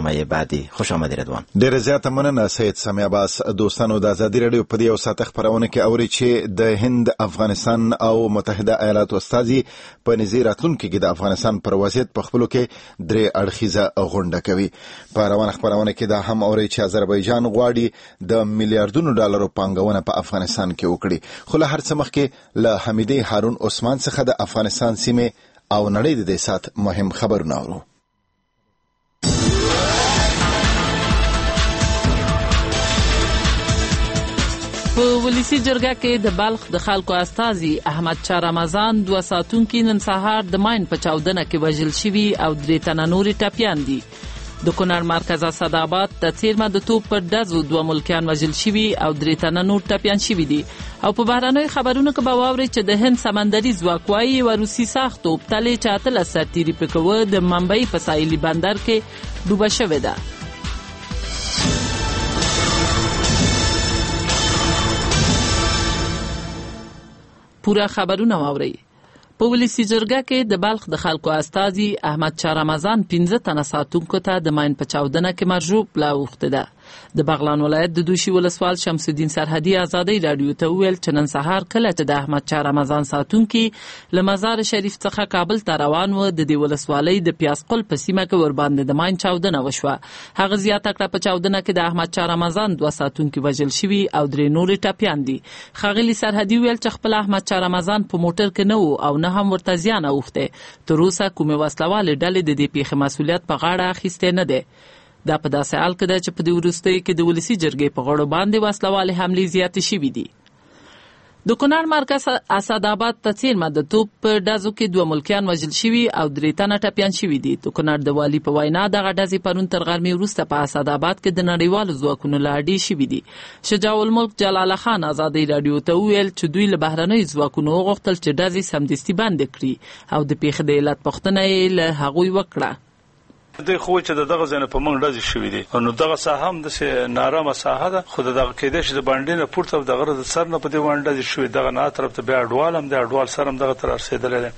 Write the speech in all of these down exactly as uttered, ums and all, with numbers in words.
برنامه بعدی. خوش آمدید رضوان. ډېر زیاته مننه سید سامي عباس. دوستانو د ازادي رادیو په دې او ساته خبرونه کې اوري چې د هند، افغانستان او متحده ایالاتو استازي په نظیر راتلونکي کې د افغانستان پر وضعیت په خپلو کې درې اړخیزه غونډه کوي. په روانه خبرونه کې دا هم اوري چې آذربایجان غواړي د میلیارډونو ډالرو پانګونه په افغانستان کې وکړي. خو له هر څه مخکې له حمیدې هارون عثمان څخه د افغانستان سیمه او نړۍ د دې سات مهم خبرونه اورو. په ولسی جرګه کې د بلخ د خلکو استازي احمد شاه رمضان دوه ساتونکي نن سهار د ماین په چاودنه کې وژل شوي او درې تنه نورې ټپیان دي. د کونړ مرکز اسداباد د څیرمه د توپ پر ډزو دوه ملکیان وژل شوي او درې تنه نور ټپیان شوي دي. او په بهرنیو خبرونو کې به واورئ چې د هند سمندري ځواک وايي یوه روسي ساخت توپ تلې چې اتلس سرتیري پکې وه د ممبئی په ساحلي بندر کې ډوبه شوې ده. پورا خبرونه واورئ. په ولسی جرګه کې د بلخ د خلکو استازي احمد شاه رمضان پنځه تنه ساتونکو ته د ماین په چاودنه کې مرجوب لاوخته ده. د بغلان ولایت د دوشي ولسوال شمس الدین سرحدي ازادي رادیو ته ویل چې نن سهار کله چې د احمد شاه رمضان ساتونکي له مزار شریف څخه کابل ته روان و د دې ولسوالۍ د پیاسقل په سیمه کې ور باندې د ماین چاودنه وشوه. هغه زیاته کړه په چاودنه کې د احمد شاه رمضان دوه ساتونکي وژل شوي او درې نورې ټپیان دي. ښاغلي سرحدي ویل چې خپل احمد شاه رمضان په موټر کې نه و او نه هم ورته زیان اوښتی. تر اوسه کومې وسلوالې ډلې د دې پیښې مسؤلیت په غاړه اخیستی نه دی. دا په داسې حال کې ده چې په دې وروستیو کې د ولسي جرګې په غړو باندې وسلوالې حملې زیاتې شوي دي. د کونړ مرکز اسداباد ته څیرمه د توپ په ډزو کې دوه ملکیان وژل شوي او درې تنه ټپیان شوي دي. د کونړ د والي په وینا دغه ډزې پرون تر غرمې وروسته په اسداباد کې د نړیوالو ځواکونو له اډې شوي دي. شجاع الملک جلال خان ازادي رادیو ته وویل چې دوی له بهرنیو ځواکونو وغوښتل چې ډزې سمدستي بندې کړي او د پیښې د علت پوښتنه یې له هغوی وکړه. دوی خو چې دغه ځنه په موږ ډزې شوې دي نو دغه ساحه هم د نارامه ساحه ده. خو دغه کېدای شي د باندې نه پورته دغه د سر نه په دې باندې ډزې شوې. دغه نه طرف ته بیا اډوال هم د اډوال سر هم دغه تر رسېدلی دی.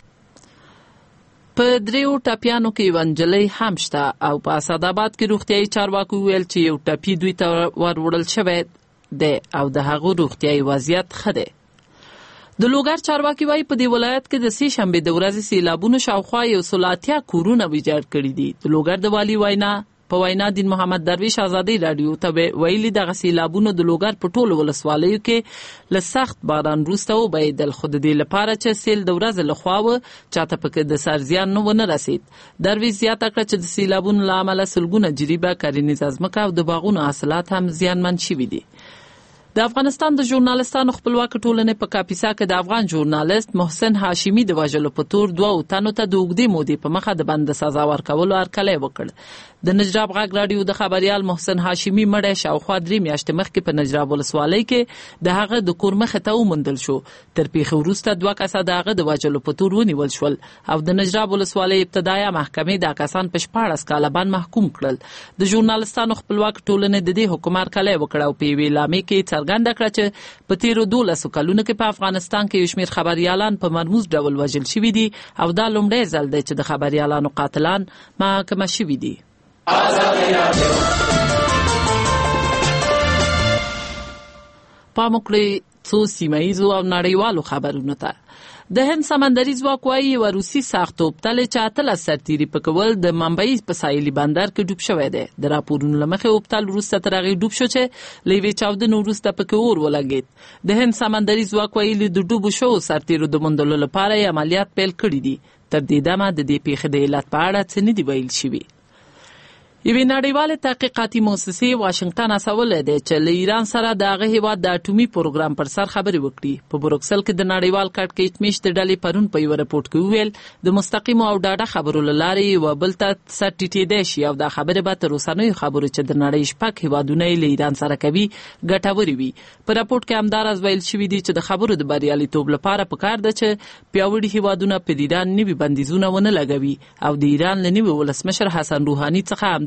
په دریو ټپیانو کې یوه نجلۍ هم شته او په اسداباد کې روغتیایي چارواکو ویل چې یو ټپي دوی ته ور وړل شوی دی او د هغو روغتیایي وضعیت ښه دی. د لوګر چارواکي وايي په دې ولایت کې د سې شنبې د ورځې سیلابونو شاوخوا یو سل اتیا کورونه ویجاړ کړي دي. د لوګر د والي وینا په وینا دین محمد درویش ازادي رادیو ته ویلي دغه سیلابونو د لوګر په ټولو ولسوالیو کې له سخت باران وروسته وبهېدل. خو د دې لپاره چې سیل د ورځې لخوا و چاته پکې د سر زیان نه ونه رسید. درویش زیاته کړه چې د سیلابونو له امله سلګونه جریبه کرنیزه ځمکه او د باغونو حاصلات هم زیانمن شوي دي. د افغانستان د ژورنالستانو خپلواک ټولنې په کاپیسا کې د افغان ژورنالست محسن هاشمي د وژلو په تور دوه تنو ته د اوږدې مودې په مخه د بند سزا ورکولو هرکلی وکړ. د نجراب غږ رادیو د خبریال محسن هاشمي مړی شاوخوا درې میاشتې مخکې په نجراب ولسوالۍ کې د هغه د کور مخې ته وموندل شو. تر پیښې وروسته دوه کسه د هغه د وژلو په تور ونیول شول او د نجراب ولسوالۍ ابتدایه محکمې دا کسان په شپاړس کاله بند محکوم کړل. د ژورنالستانو خپلواک ټولنې د دې حکم هرکلی وکړ او په یوې اعلامیې کې څرګنده کړه چې په تیرو دولسو کلونو کې په افغانستان کې یو شمېر خبریالان په مرموز ډول وژل شوي دي او دا لومړی ځل دی چې د خبریالانو قاتلان محاکمه شوي دي. پام وکړئ څو سیمه ییزو او نړیوالو خبرونو ته. د هند سمندري ځواک وايي یوه روسي ساخت توپ تلې چې اتلس سرتیري پکې ول د ممبئی په ساحلي بندر کې ډوب شوی دی. د راپورونو له مخې اوبتل وروسته تر هغې ډوب شو چې له یوې چاودنې وروسته پکې اور ولګېد. د هند سمندري ځواک ویلي د ډوبو شوو سرتیرو د موندلو لپاره یې عملیات پیل کړي دي. تر دې دمه د دې پیښې د علت په اړه څه نه دي ویل شوي. یوې نړیوالې تحقیقاتي مؤسسې واشنګټن هڅولی دی چې له ایران سره د هغه هیواد د اټومي پروګرام پر سر خبرې وکړي. په بروکسل کې د نړیوال کړکېچ میشتې ډلې پرون په یوه رپورټ کې وویل د مستقیمو او ډاډه خبرو له لارې یوه بل ته سر ټیټېدی شي او دا خبرې به تر اوسنیو خبرو چې د نړۍ شپږ هیوادونه یې له ایران سره کوي ګټورې وي. په راپورټ کې همداراز ویل شوي دي چې د خبرو د بریالیتوب لپاره پکار ده چې پیاوړي هیوادونه پر ایران نوي بندیزونه ونه لګوي او د ایران له نوي ولسمشر حسن روحاني څخه همدا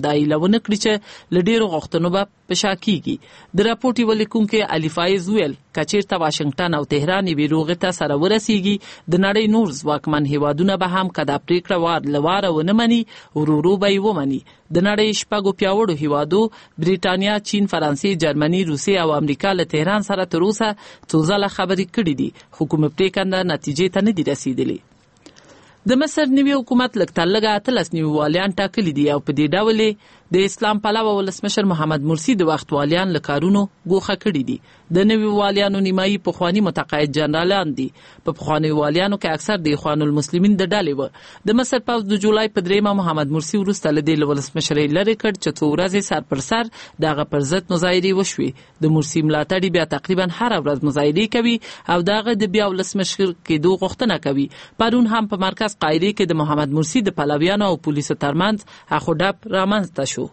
دا ایله ونه کړي چې له ډېرو غوښتنو به په شا کېږي. د راپورټ یوه لیکونکی علي فایز ویل که چېرته واشنګټن او تهران یوې روغې ته سره ورسېږي د نړۍ نور ځواکمن هیوادونه به هم که دا پرېکړه وار له واره ونه مني ورو ورو به یې ومني. د نړۍ شپږو پیاوړو هیوادو بریټانیا، چین، فرانسې، جرمني، روسیې او امریکا له تهران سره تر اوسه څو ځله خبرې کړي دي خو کومه پرېکنده نتیجې ته نه دي رسېدلي. د مصر نوي حکومت لږ تر لږه اتلس نوي والیان ټاکلي دي او په دې ډول د اسلام پلوه ولسمشر محمد مرسي د وخت والیان له کارونو ګوښه کړي دي. د نوي والیانو نیمایي پخواني متقاعد جنرالان دي. په پخواني والیانو کې اکثر د اخوان المسلمین د ډلې وه. د مصر پوځ د جولای په دریمه محمد مرسي وروسته له دې له ولسمشر یې لرې کړ چې څو ورځې سر پر سر د هغه پر ضد مظاهرې وشوې. د مرسي ملاتړي بیا تقریبا هره ورځ مظاهرې کوي او د هغه د بیا ولسمشر کېدو غوښتنه کوي. پرون هم په مرکز قاهرې کې د محمد مرسي د پلویانو او پولیسو ترمنځ اخوډب رامنځته شو.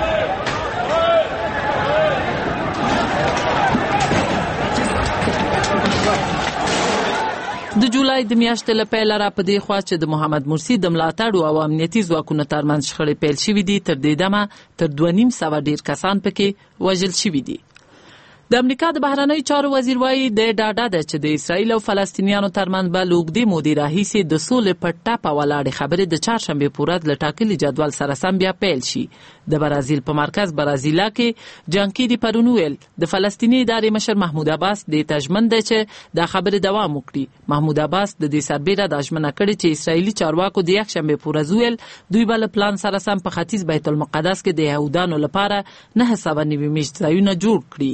د جولای د میاشتې له پیله را په دې خوا چې د محمد مرسي د ملاتړو او امنیتي ځواکونو ترمنځ شخړې پیل شوي دي تر دې دمه تر دوه نیم سوه ډېر کسان پکې وژل شوي دي. د امریکا د بهرنیو چارو وزیر وایي د ډاډه ده چې د اسرائیل او فلسطینیانو ترمنځ به له اوږدې مودې راهیسې د سولې په ټپه ولاړې خبرې د چهارشنبې په ورځ له ټاکلي جدول سره سم بیا پیل شي. د برازیل په مرکز برازیلا کې جانکیری پرون ویل د فلسطیني ادارې مشر محمود عباس دې ته ژمن دی چې دا خبرې دوام وکړي. محمود عباس د دې سربیره دا ژمنه کړې چې اسرائیلي چارواکو د یکشنبې په ورځ ویل دوی به له پلان سره سم په ختیځ بیت المقدس کې د یهودانو لپاره نهه سوه نوي میشت ځایونه جوړ کړي.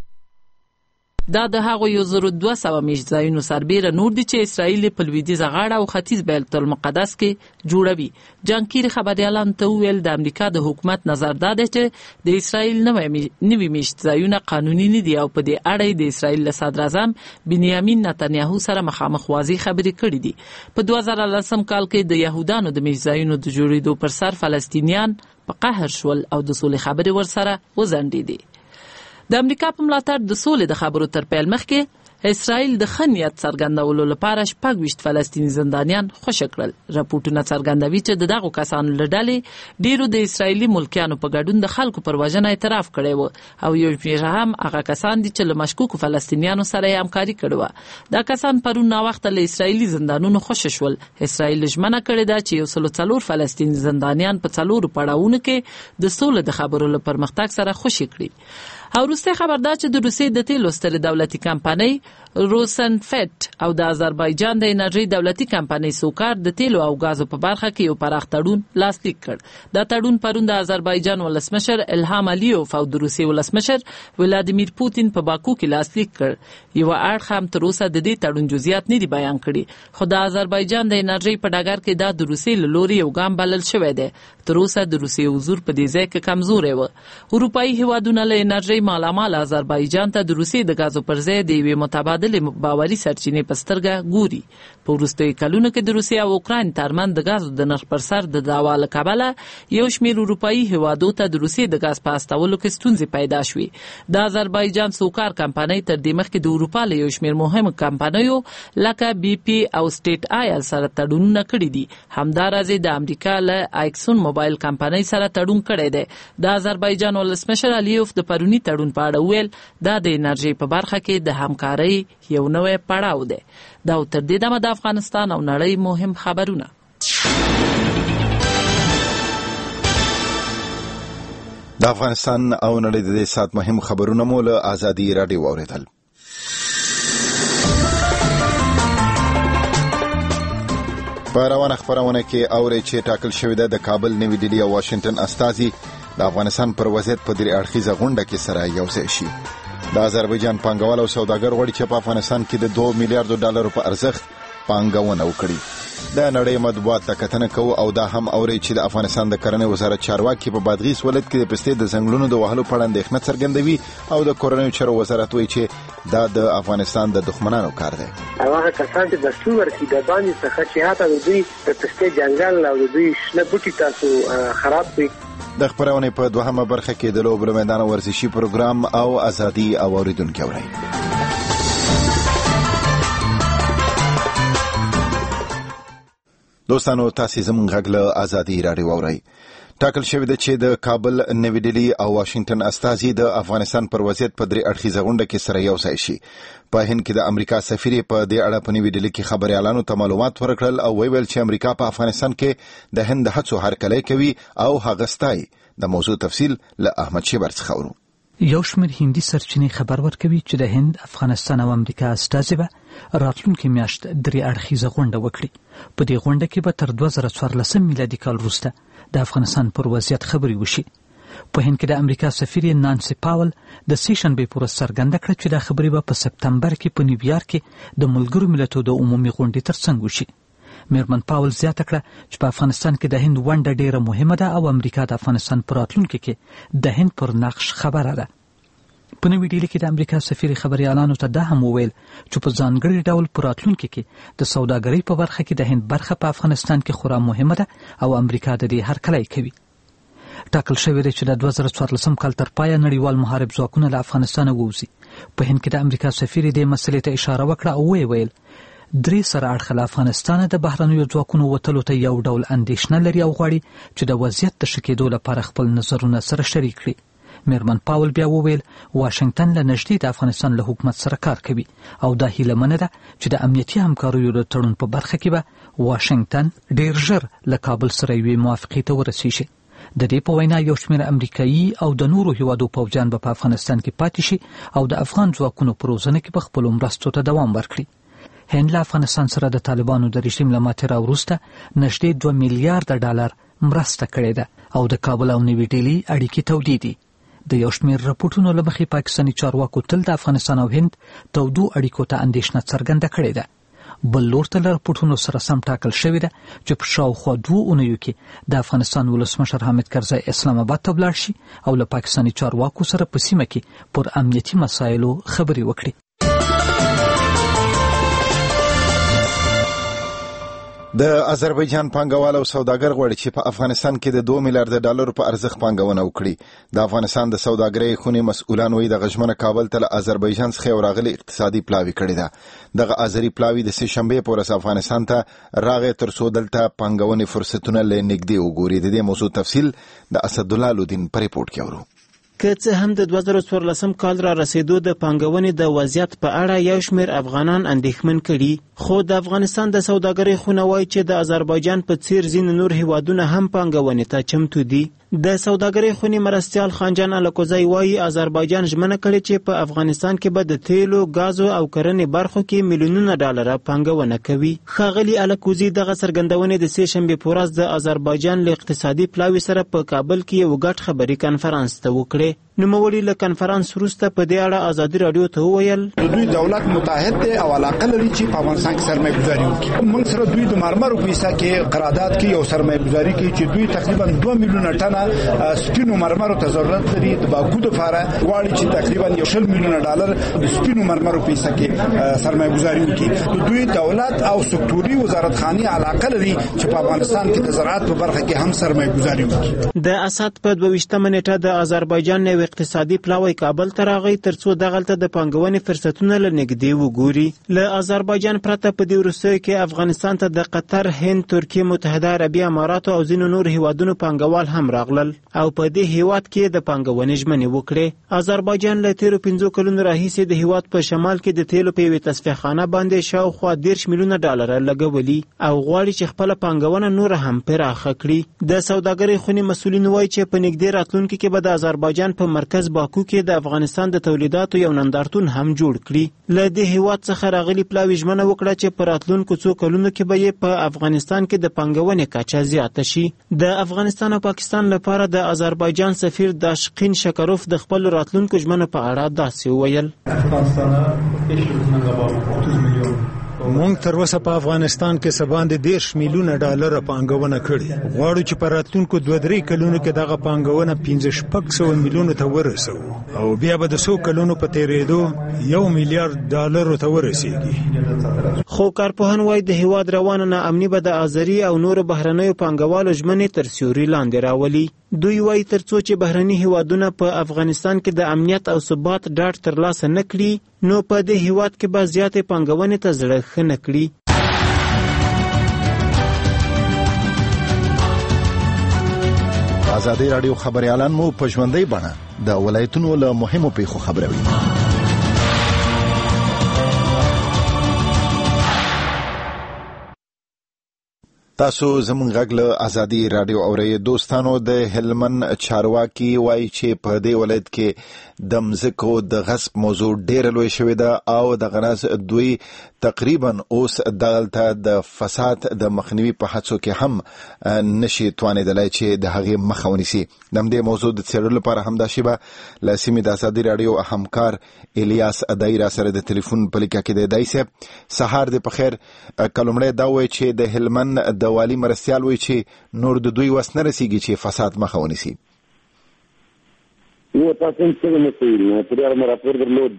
دا د هغو یو زرو دوه سوه میشت ځایونو سربیره نور دي چې اسرائیل په لویدیځه غاړه او ختیځ بیت المقدس کې جوړوي. جانکیری خبریالانو ته وویل د امریکا د حکومت نظر دا دی چې د اسرائیل نوي میشت ځایونه قانوني نه دي او په دې اړه د اسرائیل له صدر اعظم بنیامین نتنیاهو سره مخامخ واضح خبرې کړې دي. په دوه زره لسم کال کې د یهودانو د میشت ځایونو د جوړېدو پر سر فلسطینیان په قهر شول او د سولې خبرې ورسره وځنډېدې. د امریکا په ملاتړ د سولې د خبرو تر پیل مخکې اسرائیل د ښه نیت څرګندولو لپاره شپږ ویشت فلسطیني زندانیان خوشي کړل. راپورټونه څرګندوي چې د دغو کسانو له ډلې ډېرو د اسرائیلي ملکیانو په ګډون د خلکو پر وژنه اعتراف کړی و او یو شمېر هم هغه کسان دي چې له مشکوکو فلسطینیانو سره یې همکاري کړې وه. دا کسان پرون ناوخته له اسرائیلي زندانونو خوشي شول. اسرائیل ژمنه کړې ده چې یو سل او څلور فلسطیني زندانیان په څلورو پړاوونو کې د سولې د خبرو له پرمختګ سره خوشي کړي. او وروسته خبر ده چې د روسیې د تیلو سترې دولتي کمپنۍ روسنفټ او د آذربایجان د انرژي دولتي کمپنۍ سوکار د تیلو او غازو په برخه کې یو پراخ تړون لاسلیک کړ. دا تړون پرون د آذربایجان ولسمشر الهام الیوف او د روسیې ولسمشر ولادیمیر پوتین په باکو کې لاسلیک کړ. یو اړخ هم تر اوسه د دې تړون جزئیات نه دي بیان کړي خو د آذربایجان د انرژي په ډګر کې دا د روسیې له لوري یو ګام بلل شوی دی. تر اوسه د روسیې حضور په دې ځای کې کمزوری و. اروپایي هیوادونه له انرژي مالامال آذربایجان ته د روسیې د غازو پر ځای د یوې متبادلې باوري سرچینې په سترګه ګوري. په وروستیو کلونو کې د روسیې او اوکراین ترمنځ د غازو د نرخ پر سر د دعوا له کبله یو شمېر اروپایي هیوادو ته د روسیې د غاز په استولو کې ستونزې پیدا شوې. د آذربایجان سوکار کمپنۍ تر دې مخکې د اروپا له یو شمېر مهمو کمپنیو لکه بي پي او سټیټ آیل سره تړونونه کړي دي. همداراز د امریکا له ایکسون موبایل کمپنۍ سره تړون کړی دی. د آذربایجان ولسمشر الیوف د پرونی تړون په اړه ویل دا د انرژي په برخه کې د همکارۍ یو نوې پړاو دی. دا تر دې دمه د افغانستان او نړۍ مهم خبرونه. د افغانستان او نړۍ د دې سات مهم خبرونه مو له آزادي راډیو واوریدل. په روانه خبرونه کې اوري چې ټاکل شوې ده د کابل، نوی ډیلی او واشنگټن استازي د افغانستان پر وضعیت په درې اړخیزه غونډه کې سره یوځای شي. د آذربایجان پانګوال او سوداګر غواړي چې په افغانستان کې د دوه میلیارډ ډالرو په ارزښت پانګونه وکړي. د نړۍ مطبوعات ته کتنه کوو او دا هم اوري چې د افغانستان د کرنې وزارت چارواکي په بادغیس ولایت کې د پستې د ځنګلونو د وهلو په اړه اندېښنه څرګندوي او د کورنیو چارو وزارت وایي چې دا د افغانستان د دښمنانو کار دی. هغه کسان چې د څو ورکی د باندې څخه چې هاته د دوی د پستې جنگل او د دوی شنه بوټي تاسو خراب کړي. د خبرونه په دوهمه برخه کې د لوبو میدان ورزشي پروګرام او ازادي او اوریدونکو اوري. دوستانو تاسو زموږ غږ له ازادي راډیو اورئ. ټاکل شوې ده چې د کابل، نوی ډیلی او واشنگټن استازي د افغانستان پر وضعیت په درې اړخیزه غونډه کې سره یو ځای شي. په هند کې د امریکا سفیر په دې اړه په نوی ډیلی کې خبريالانو ته معلومات ورکړل او ویل چې امریکا په افغانستان کې د هند هڅو هرکلی کوي او هغه ستایي. د موضوع تفصیل له احمد شیبر څخه اورو. یو شمېر هندي سرچینې خبر ورکوي چې د هند، افغانستان او امریکا استازي به راتلونکي میاشت درې اړخیزه غونډه وکړي. په دې غونډه کې به تر دوه زره څوارلسم میلادي کال وروسته د افغانستان پر وضعیت خبرې وشي. په هند کې د امریکا سفیر نانسی پاول د سې شنبې په ورځ څرګنده کړه چې دا خبرې به په سپتمبر کې په نیویارک کې د ملګرو ملتونو د عمومي غونډې ترڅنګ وشي. میرمن پاول زیاته کړه چې په افغانستان کې د هند ونډه ډیره مهمه ده او امریکا د افغانستان په راتلونکي کې د هند پر نقش خبره ده. په نوې ډیلي کې د امریکا سفیر خبريالانو ته دا هم وویل چې په ځانګړي ډول په راتلونکي کې د سوداګرۍ په برخه کې د هند برخه په افغانستان کې خورا مهمه ده او امریکا د دې هرکلی کوي. ټاکل شوی دی چې د دوه زره څوارلسم کال تر پایه نړیوال محارب ځواکونه له افغانستانه ووځي. په هند کې د امریکا سفیر دې مسلې ته اشاره وکړه او ویې ویل درې سره اړخ له افغانستانه د بهرنیو ځواکونو وتلو ته یو ډول اندېښنه لري او غواړي چې د وضعیت د ښه کېدو لپاره خپل نظرونه سره شریک کړي. میرمن پاول بیا وویل واشنگټن له نږدې د افغانستان له حکومت سره کار کوي او دا هیله منه ده چې د امنیتي همکاریو د تړون په برخه کې به واشنگټن ډیر ژر له کابل سره یوې موافقې ته ورسیږي. د دې په وینا یو شمېر امریکایي او د نورو هیوادو پوځیان به په افغانستان کې پاتې شي او د افغان ځواکونو په روزنه کې به خپلو مرستو ته دوام ورکړي. هند له افغانستان سره د طالبانو د رژیم له ماتې راوروسته نږدې دوه میلیارډه ډالر مرسته کړې ده او د کابل او نوی ډیلي اړیکې تودې دي. د یو شمېر راپورټونو له مخې پاکستاني چارواکو تل د افغانستان او هند تودو اړیکو ته اندېښنه څرګنده کړې ده. بل لور ته له راپورټونو سره سم ټاکل شوې ده چې په شاوخوا دوو اونیو کې د افغانستان ولسمشر حامد کرزی اسلام آباد ته ولاړ شي او له پاکستاني چارواکو سره په سیمه کې پر امنیتي مسایلو خبرې وکړي. د آذربایجان پانګوال او سوداګر غواړي چې په افغانستان کې د دوه میلیارډ ډالر په ارزښت پانګونه وکړي. د افغانستان د سوداګرۍ خونې مسؤلان وایي د غژمنه کابل ته له آذربایجان څخه یو راغلی اقتصادي پلاوی کړی ده. دغه آذري پلاوی د سې شنبې په ورځ افغانستان ته راغی تر څو دلته پانګونې فرصتونه له نږدې وګوري. د دې موضوع تفصیل د اسدالله لودین په ریپورت کې اورو. که څه هم د دوه زره څوارلسم کال را رسیدو د پانګونې د وضعیت په اړه یو شمېر افغانان اندېښمن کړي، خو د افغانستان د سوداګرۍ خونه وایي چې د آذربایجان په څیر ځینې نور هیوادونه هم پانګونې ته چمتو دي. د سوداګرۍ خونې مرستیال خانجان الکوزی وایي آذربایجان ژمنه کړې چې په افغانستان کې به د تیلو، غازو او کرنې برخو کې میلیونونه ډالره پانګونه کوي. ښاغلي الکوزی دغه څرګندونې د سې شنبې په ورځ د آذربایجان له اقتصادي پلاوي سره په کابل کې یو ګډ خبري کنفرانس ته وکړې. نوموړي له کنفرانس وروسته په دې اړه ازادي رادیو ته وویل دوی دولت متحد دی او علاقه لري چې په افغانستان کې سرمایه گذاري وکړي. موږ سره دوی د مرمرو په حصہ کې قرارداد کې یو سرمایه گذاري کوي چې دوی تقریبا دوه میلیونه ټنه سپینو مرمرو ته ضرورت لري. د باکو لپاره غواړي چې تقریبا یو شل میلیونه ډالر د سپینو مرمرو په حصہ کې سرمایه گذاري وکړي. دوی دولت او سکتوري وزارتخانه علاقه لري چې په افغانستان کې د زراعت په برخه کې هم سرمایه گذاري وکړي. د اسد په دوه ویشتمه نیټه د آذربایجان نوی اقتصادي پلاوی کابل ته راغی ترڅو دغلته د پانګونې فرصتونه له نږدې وګوري. له آذربایجان پرته په دې وروستیو کې افغانستان ته د قطر، هند، ترکیه، متحده عربي امارات او ځینو نور هیوادونو پانګوال هم راغلل او په دې هیواد کې د پانګونې ژمنې وکړې. آذربایجان له تیرو پنځو کلونو راهیسې د هیواد په شمال کې د تیلو په یوې تصفیهخانه باندې شاوخوا دېرش میلیونه ډالره لګولي او غواړي چې خپله پانګونه نوره هم پراخه کړي. د سوداګرۍ خونې مسؤلین وایي چې په نږدې راتلونکي کې به د آذربایجان په مرکز باکو کې د افغانستان د تولیداتو یو نندارتون هم جوړ کړي. له دې هیواد څخه راغلي پلاوي ژمنه وکړه چې په راتلونکو څو کلونو کې به یې په افغانستان کې د پانګونې کچه زیاته شي. د افغانستان او پاکستان لپاره د آذربایجان سفیر داشقین شکروف د خپل راتلونکو ژمنو په اړه داسې وویل: مونږ تر اوسه په افغانستان کې سباندې دېرش میلیونه ډالر پانګونه کړې. غواړو چې په راتلونکو دوه درې کلونو کې دغه پانګونه پنځه شپږ سوه میلیونو ته ورسوو او بیا به د څو کلونو په تېرېدو یو میلیارډ ډالرو ته ورسیږي. خو کارپوهان وایي د هیواد روانه ناامني به د آذري او نورو بهرنیو پانګوالو ژمنې تر سیوري لاندې راولي. دوی وایي ترڅو چې بهرني هیوادونه په افغانستان کې د امنیت او ثبات ډاډ ترلاسه نه کړي نو په دې هیواد کې به زیاتې پانګونې ته زړه ښه نه کړي. ازادي رادیو خبريالان مو په ژوندۍ بڼه د ولایتونو له مهمو پیښو خبروي. تاسو زموږ غږ له ازادي رادیو اورئ. دوستانو، د هلمند چارواکي وایي چې په دې ولایت کې د مځکو د غصب موضوع ډېره لویه شوې ده او د غرض دوی تقریبا اوس دلته د فساد د مخنیوي په هڅو کې هم نشي توانېدلی چې د هغې مخه ونیسي. د همدې موضوع د څېړلو لپاره همدا شیبه له سیمې د ازادي رادیو همکار الیاس ادایي را سره د تلیفون په لیکه کې دی. ادایي صاحب، سهار دې په خیر. که لومړی دا وایي چې د هلمند د والي مرستیال وایي چې نور د دوی وس نه رسیږي چې فساد مخه ونیسي. نو تاسو څنګه مسئول پرې مې راپور درلود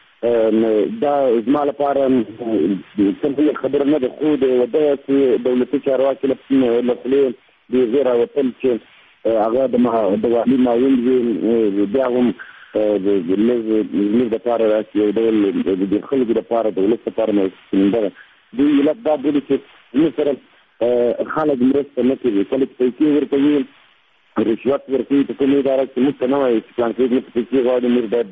دا زما لپاره څنګه خبر نه ده، خو د ودایت دولتي چارواکي له خولې د غیر وطن چې هغه د والي معاون وي بیا هم د زموږ دپاره راسي یو ډول د خلکو دپاره د ولس دپاره مسئولیت دوی علت دا بولي چې زموږ سره خلک مرسته نه کوي، کله چې پیسې ورکوي رشوت ورکوي په کومه اداره کې موږ ته نه وایي چې پلان کې موږ پیسې غواړو موږ باید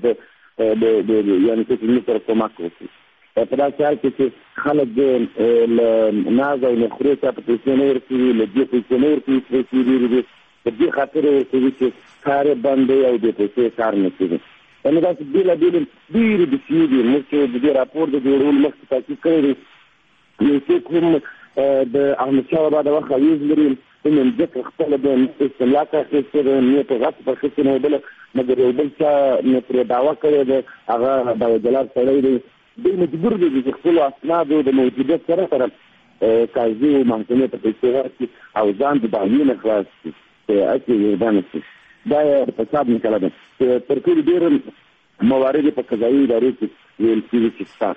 د یعنې چې موږ سره کومک وکړي. په داسې حال کې چې خلک له ناز او نخورې څخه پیسې نه ورکوي، له دې پیسې نه ورکوي پیسې ډېرې دي، په دې خاطر یې ورکوي چې کار یې بند دی او د پیسې کار نه کوي. یعنې داسې بېلابېلې ډېرې بسیې دي. موږ چې د دې راپور د جوړولو مخکې تحقیق کړی دی، یو څوک هم د احمدشاه بابا د وخت اویز لري، کوم ځکه خپله د استملاک اخیستې ده، نه په غصب اخیستې نه بله، مګر یو بل چا پرې دعوه کړې ده، هغه داود جلال سړی دی. دوی مجبور دي چې خپلو اسنادو د موجودیت سره سره قاضي او محکمې ته پیسې ورکړي او ځان د دعوې نه خلاص کړي چې هسې ویربانه شي. دا یې فساد مسله ده چې تر ټولو ډېر موارد په قضایي ادارې کې ویل کېږي چې شته.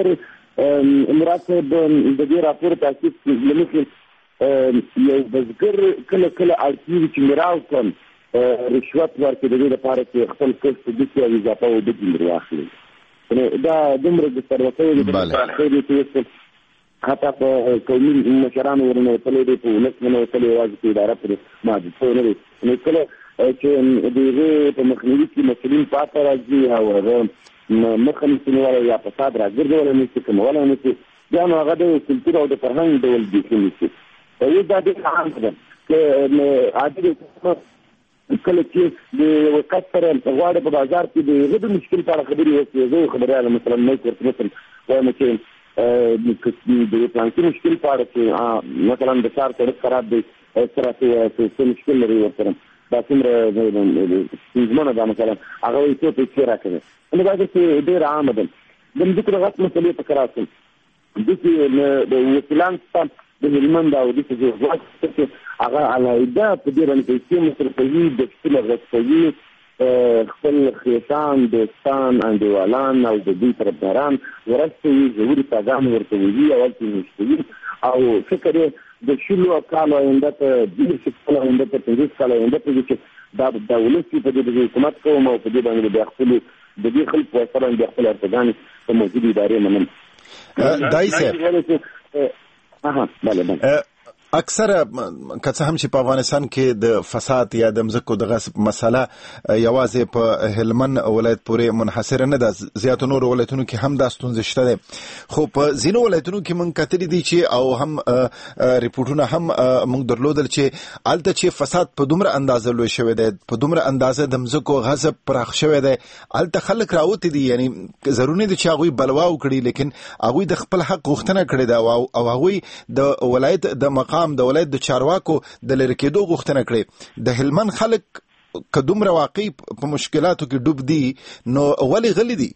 مګر مراد صاحب د دې راپور تحقیق له مخې یو بزګر کله کله اړتیا وي چې میراو کړم رشوت ورکړي د دې لپاره چې خپل کښت دسې او اضافه وبدي در واخلي. دا دومره د سروسیو د حتی په قومي مشرانو ورنه وتلی دی، په ولس ورنه وتلی، یوازې په اداره پورې محدود شوی نه دی. نو کله چې د هغې په مخنیوي کې مسؤلین پاته راځي او هغه مخه نشي نیولی یا فساد راګرځولی نشي، کمولی نشي، بیا نو هغه د کلتور او د فرهنګ ډول بیخي نشي. اوس دا ډېره عامه ده چې عادي کله چې د یو کس سره غواړي په بازار کې د هغه د مشکل په اړه خبرې وکړي. زه خبریاله مثلا نه ورته مثلا وایم چې د پلانکي مشکل په اړه چې مثلا د ښار سړک خراب دی، سره څه مشکل لري ورسره، دا څومره ستونزمنه ده مثلا، هغه وایي څو پیسې راکوي. نو دا چې ډېره عامه ده. د مځکو د غصب مسلې ته که راشم، داسې د وکیلان شته د هلمند او داسې ځواک شته چې هغه علاحده په دې باندې پیسې مصرفوي، د خپله غصبوي خپل خیشان، دوستان، انډیوالان او د دوی طرفداران ورستوي، ژورې سزاګانې ورته ویي او هلته یې میشتوي او فکر یې د شلو کالو آینده ته دېرش کاله آینده ته پنځوس کاله آینده ته وي چې دا دا ولس چې په دې باندې حکومت کوم او په دې باندې بیا خپلې د دې خلکو په واسطه باندې خپلې ارتګانې په موجودې ادارې منم. دایي صاحب، اها بله بله اکثره که څه هم چې په افغانستان کې د فساد یا د مځکو د غصب مسله یوازې په هلمند ولایت پورې منحصره نه ده، زیاتو نورو ولایتونو کې هم دا ستونزې شته ده. خو په ځینو ولایتونو کې موږ کتلي دي چې او هم ریپورټونه هم موږ درلودل چې هلته چې فساد په دومره اندازه لوی شوی دی، په دومره اندازه د مځکو غصب پراخ شوی دی، هلته خلک راوتي دي. یعنې ضروري دی چې هغوی بلوا وکړي، لیکن هغوی د خپل حق غوښتنه کړې ده او هغوی د ولایت د مقام د ولایت د چارواکو د لرې کېدو غوښتنه کړې. د هلمند خلک که دومره واقعي په مشکلاتو کې ډوب دي نو ولې غلي دي؟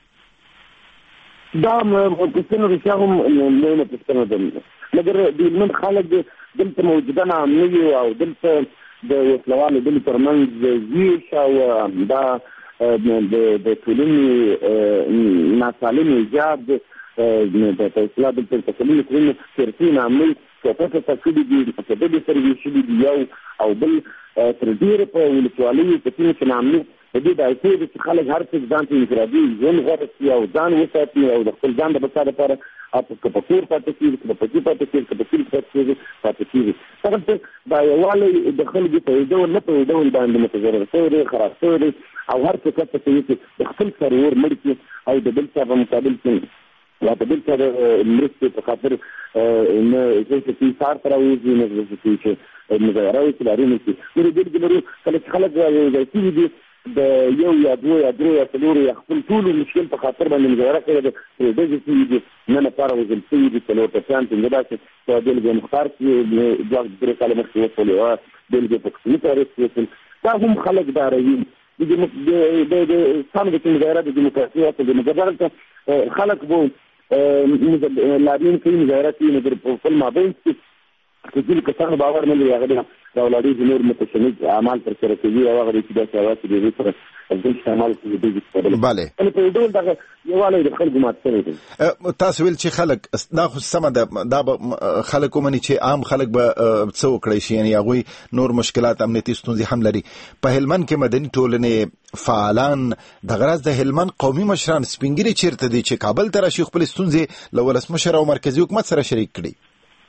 دا پوښتنه رښتیا هم مهمه پوښتنه ده، مګر د هلمند خلک دلته موجوده ناامني او دلته د وسلوالو ډلو ترمنځ ویش او دا د ټولنې ناسالم ایجاد د اصلاح دلته تکلیف کړنو سیاسي ناامني کته تکلیف دي په دې سرویس دي یو او بل تر ډیره په ولسوالۍ په کې ناامني د دې د ایسې چې خلک هر څه ځان ته انفرادي ځان غوښتي او ځان وساتي او د خپل ځان د بچا لپاره اته که په کور پاتې کېږي که په پټي پاتې کېږي که په کلي پاتې کېږي پاتې کېږي هغه دا یووالی د خلکو په یو ډول نه په یو ډول باندې متضرر شوی دی خراب شوی دی او هر څه کس ته کوي چې د خپل سرور مړ کړي او د بل چا په مقابل کې یا د بل چا د مرستې په خاطر نه څه چې سار سره وځي نه څه چې مظاهره وکړي لري نه چې نو د دې لري کله چې خلک یو ځای کېږي دي د یو یا دوه یا درې یا څلور یا خپل ټول مشکل په خاطر باندې مظاهره کوي د دې چې دي نه لپاره وځل شي دي څلور پرسنټ څنګه داسې په دې کې مختار چې دوه درې کاله مخکې وصلې او د دې په څیر تاریخ کې دا هم خلک داروي د د د څنګه چې مظاهره د دیموکراسي او د مظاهره خلک وو لاریون کوي مظاهره کوي د خپل مابین کې چې دې کسانو باور نه لري هغه د اولادي نور متشنج اعمال پر سره کوي او هغه چې د سیاست د دې سره د استعمال کوي د دې bale په دې ډول دا یووالی د خلکو مات شوی دی تاسو ویل چې خلک دا خو سم ده دا خلک ومني چې عام خلک به څه وکړي شي یعنی هغه نور مشکلات امنیتي ستونزې هم لري په هلمند کې مدني ټولنې فعالان د غرض د هلمند قومي مشران سپینګری چیرته دي چې کابل ته راشي خپل ستونزې له ولسمشر او مرکزی حکومت سره شریک کړي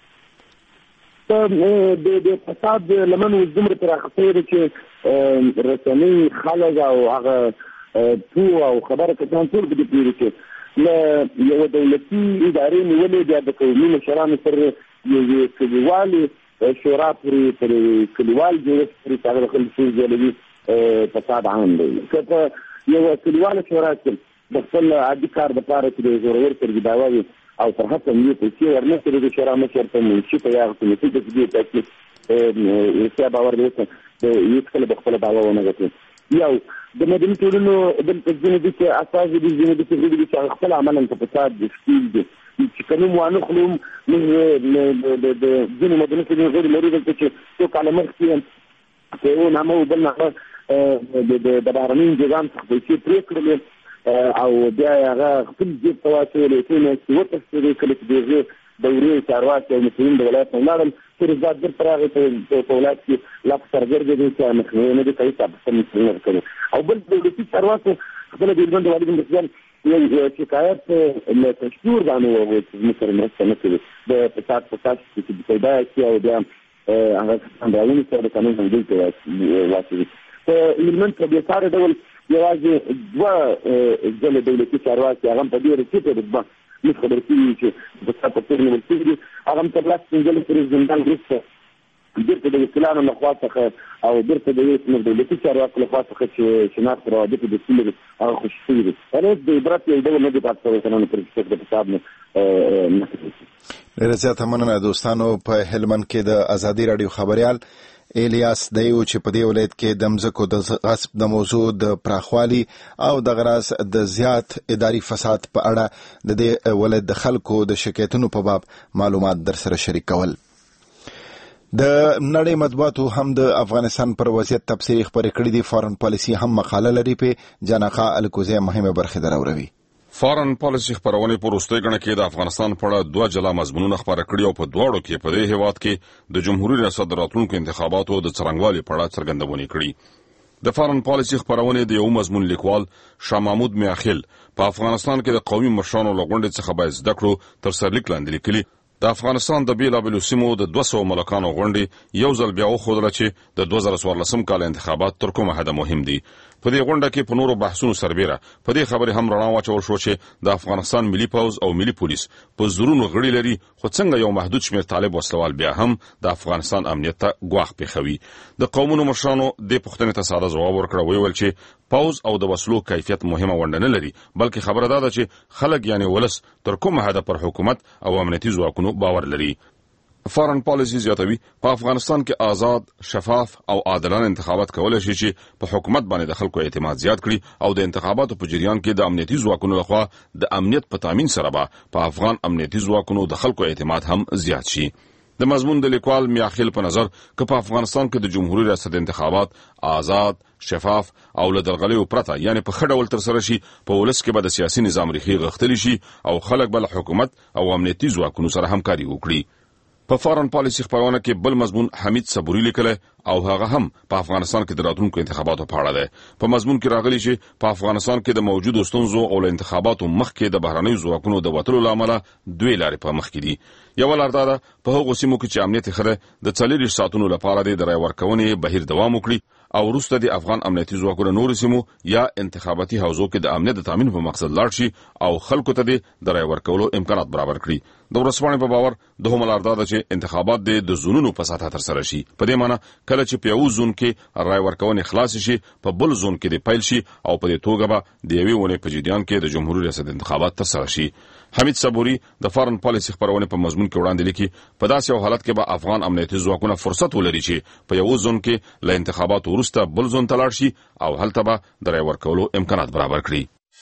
د د فساد لمن وزمر تر اخیره چې رسمي خلک او هغه تو او خبره کتان ټول د دې چې له یو دولتي ادارې نیولې د قومي مشرانو سره یو کلیوالي شورا پرې پر کلیوال جوړ پرې تاغه خلک جوړوي فساد عام دی که یو کلیوال شورا چې د خپل عادي کار لپاره چې ضرورت پر داوی او تر هڅه مې په چې ورنه کړی د شورا مشر ته مې چې په یو څه چې د دې تاکي چې باور دی چې یو څه د خپل داوا ونه غوښتي یو د مدني ټولنو د تجزیه دي چې اساس دي چې د چې خپل عمل په فساد د شکل دي چې کوم وانه خلوم د د د مدني ټولنو غیر لري چې څو کلمه کې څو نامو بل نه د د بهرني نظام څخه چې پرې کړل او بیا هغه خپل دې تواصل ته نه وته چې کله چې دوري چارواکي او مسؤلین د ولایت نه لاړل چې رضایت در پراغه په ولایت کې لا سرګرد دي چې مخنیوي نه کوي تاسو مسؤلیت کوي او بل دولتي چارواکي خپل د ژوند والي مسؤل یو شکایت له تشکور باندې وو چې مصر مرسته نه کوي د فساد فساد چې پیدا شي او بیا هغه څنګه سره د قانون حدود ته واسي په ایمن کې به ساره ډول یوازې دوه ځله دولتي چارواکي هغه په دې رسېته د مخ خبر کیږي چې د تاسو په اړه ولسی هغه تر لاس څنګه پرېزیدنت ګرځي دغه د وکیلانو له خوا څخه او دغه د یو دولتي چارواکو له خوا څخه چې شناخت راوړي د سیمې او خوشحالي دي هغه د عبرت یو ډول نه دی تاسو ته نه پرېښود د حساب نه رضایت مننه دوستانو په هلمند کې د ازادي رادیو خبريال الیاس دیو چې په دې ولایت کې د مځکو د غصب د موضوع د پراخوالي او د غراس د زیات اداري فساد په اړه د دې ولایت د خلکو د شکایتونو په باب معلومات در سره شریک کول. د نړۍ مطبوعاتو هم د افغانستان پر وضعیت تبصرې خبرې کړې دي. فارن پالیسي هم مقاله لري په جناقه الکوزی مهمه برخه دراوروي. فارن پالیسي خبرونه په وروستۍ غڼه کې د افغانستان په اړه دوه جلا مضمونونه خبره کړي او په دواړو کې په دې هیواد کې د جمهوریت ریاست راتلونکو انتخاباتو د څرنګوالي په اړه څرګندونه کړي. د فارن پالیسي خبرونه د یو مضمون لیکوال شاه محمود میاخیل په افغانستان کې د قومي مشرانو لغونډې څخه باید زده کړو تر سرلیک لاندې لیکلي. د افغانستان د بیلابیلو سیمو د دوه سوه ملکانو غونډې یو ځل بیا وښودله چې د دوه زره څوارلسم کال انتخابات تر کومه حده مهم دي. په دې غونډه کې په نورو بحثونو سربیره په دې خبرې هم رڼا واچول شو چې د افغانستان ملي پوځ او ملي پولیس په زورونو غړي لري خو څنګه یو محدود شمېر طالب وسلوال بیا هم د افغانستان امنیت ته ګواښ پېښوي. د قومونو مشرانو دې پوښتنې ته ساده ځواب ورکړ او ویل چې پوځ او د وسلو کیفیت مهمه ونډه نه لري بلکې خبره ده چې خلک یعنی ولس تر کومه حده پر حکومت او امنیتي ځواکونو باور لري. فارن پالیسي زیاتوي په افغانستان کې آزاد، شفاف او عادلانه انتخابات کولای شي چې په حکومت باندې د خلکو اعتماد زیات کړي او د انتخاباتو په جریان کې د امنیتي ځواکونو لخوا د امنیت په تامین سره به په افغان امنیتي ځواکونو د خلکو اعتماد هم زیات شي. د مضمون د لیکوال میاخیل په نظر که په افغانستان کې د جمهوریت ریاست انتخابات آزاد، شفاف او له درغلیو پرته یعنی په ښه ډول ترسره شي په ولس کې به د سیاسي نظام ریښې غښتلي شي او خلک به له حکومت او امنیتي ځواکونو سره همکاري وکړي. په فارن پالیسي خبرونه کې بل مضمون حمید صبوري لیکل او هغه هم په افغانستان کې د راتلونکو انتخاباتو په اړه ده. په مضمون کې راغلي چې په افغانستان کې د موجودو ستونزو او انتخاباتو مخکې د بهرنیو ځواکونو د وټلو لامل دوی لارې په مخ کې دي. یو لار دا ده په هغو سیمو کې چې امنیت خره د څلور ساعتونو لپاره د رای ورکونې بهیر دوام وکړي او وروسته د افغان امنیتي ځواکونو نور سیمو یا انتخاباتي حوزو کې د امنیت د تامین په مقصد لاړ شي او خلکو ته د رای ورکولو امکانات برابر کړي. د ورسپانې په باور دوه لار دا ده چې انتخابات د زونونو په ساحه ترسره شي. په دې معنی کله چې په یو زون کې رای ورکونې خلاص شي په بل زون کې د پیل شي او په دې توګه به د یوې ونې په جریان کې د جمهوریت ریاست انتخابات ترسره شي. حمید صبوري د فارن پالیسي خبرونه په مضمون کې وړاندې لیکي په داسې یو حالت کې به افغان امنیتي ځواکونه فرصت ولري چې په یو زون کې له انتخاباتو وروسته بل زون ته لاړ شي او هلته به د رای ورکولو امکانات برابر کړي.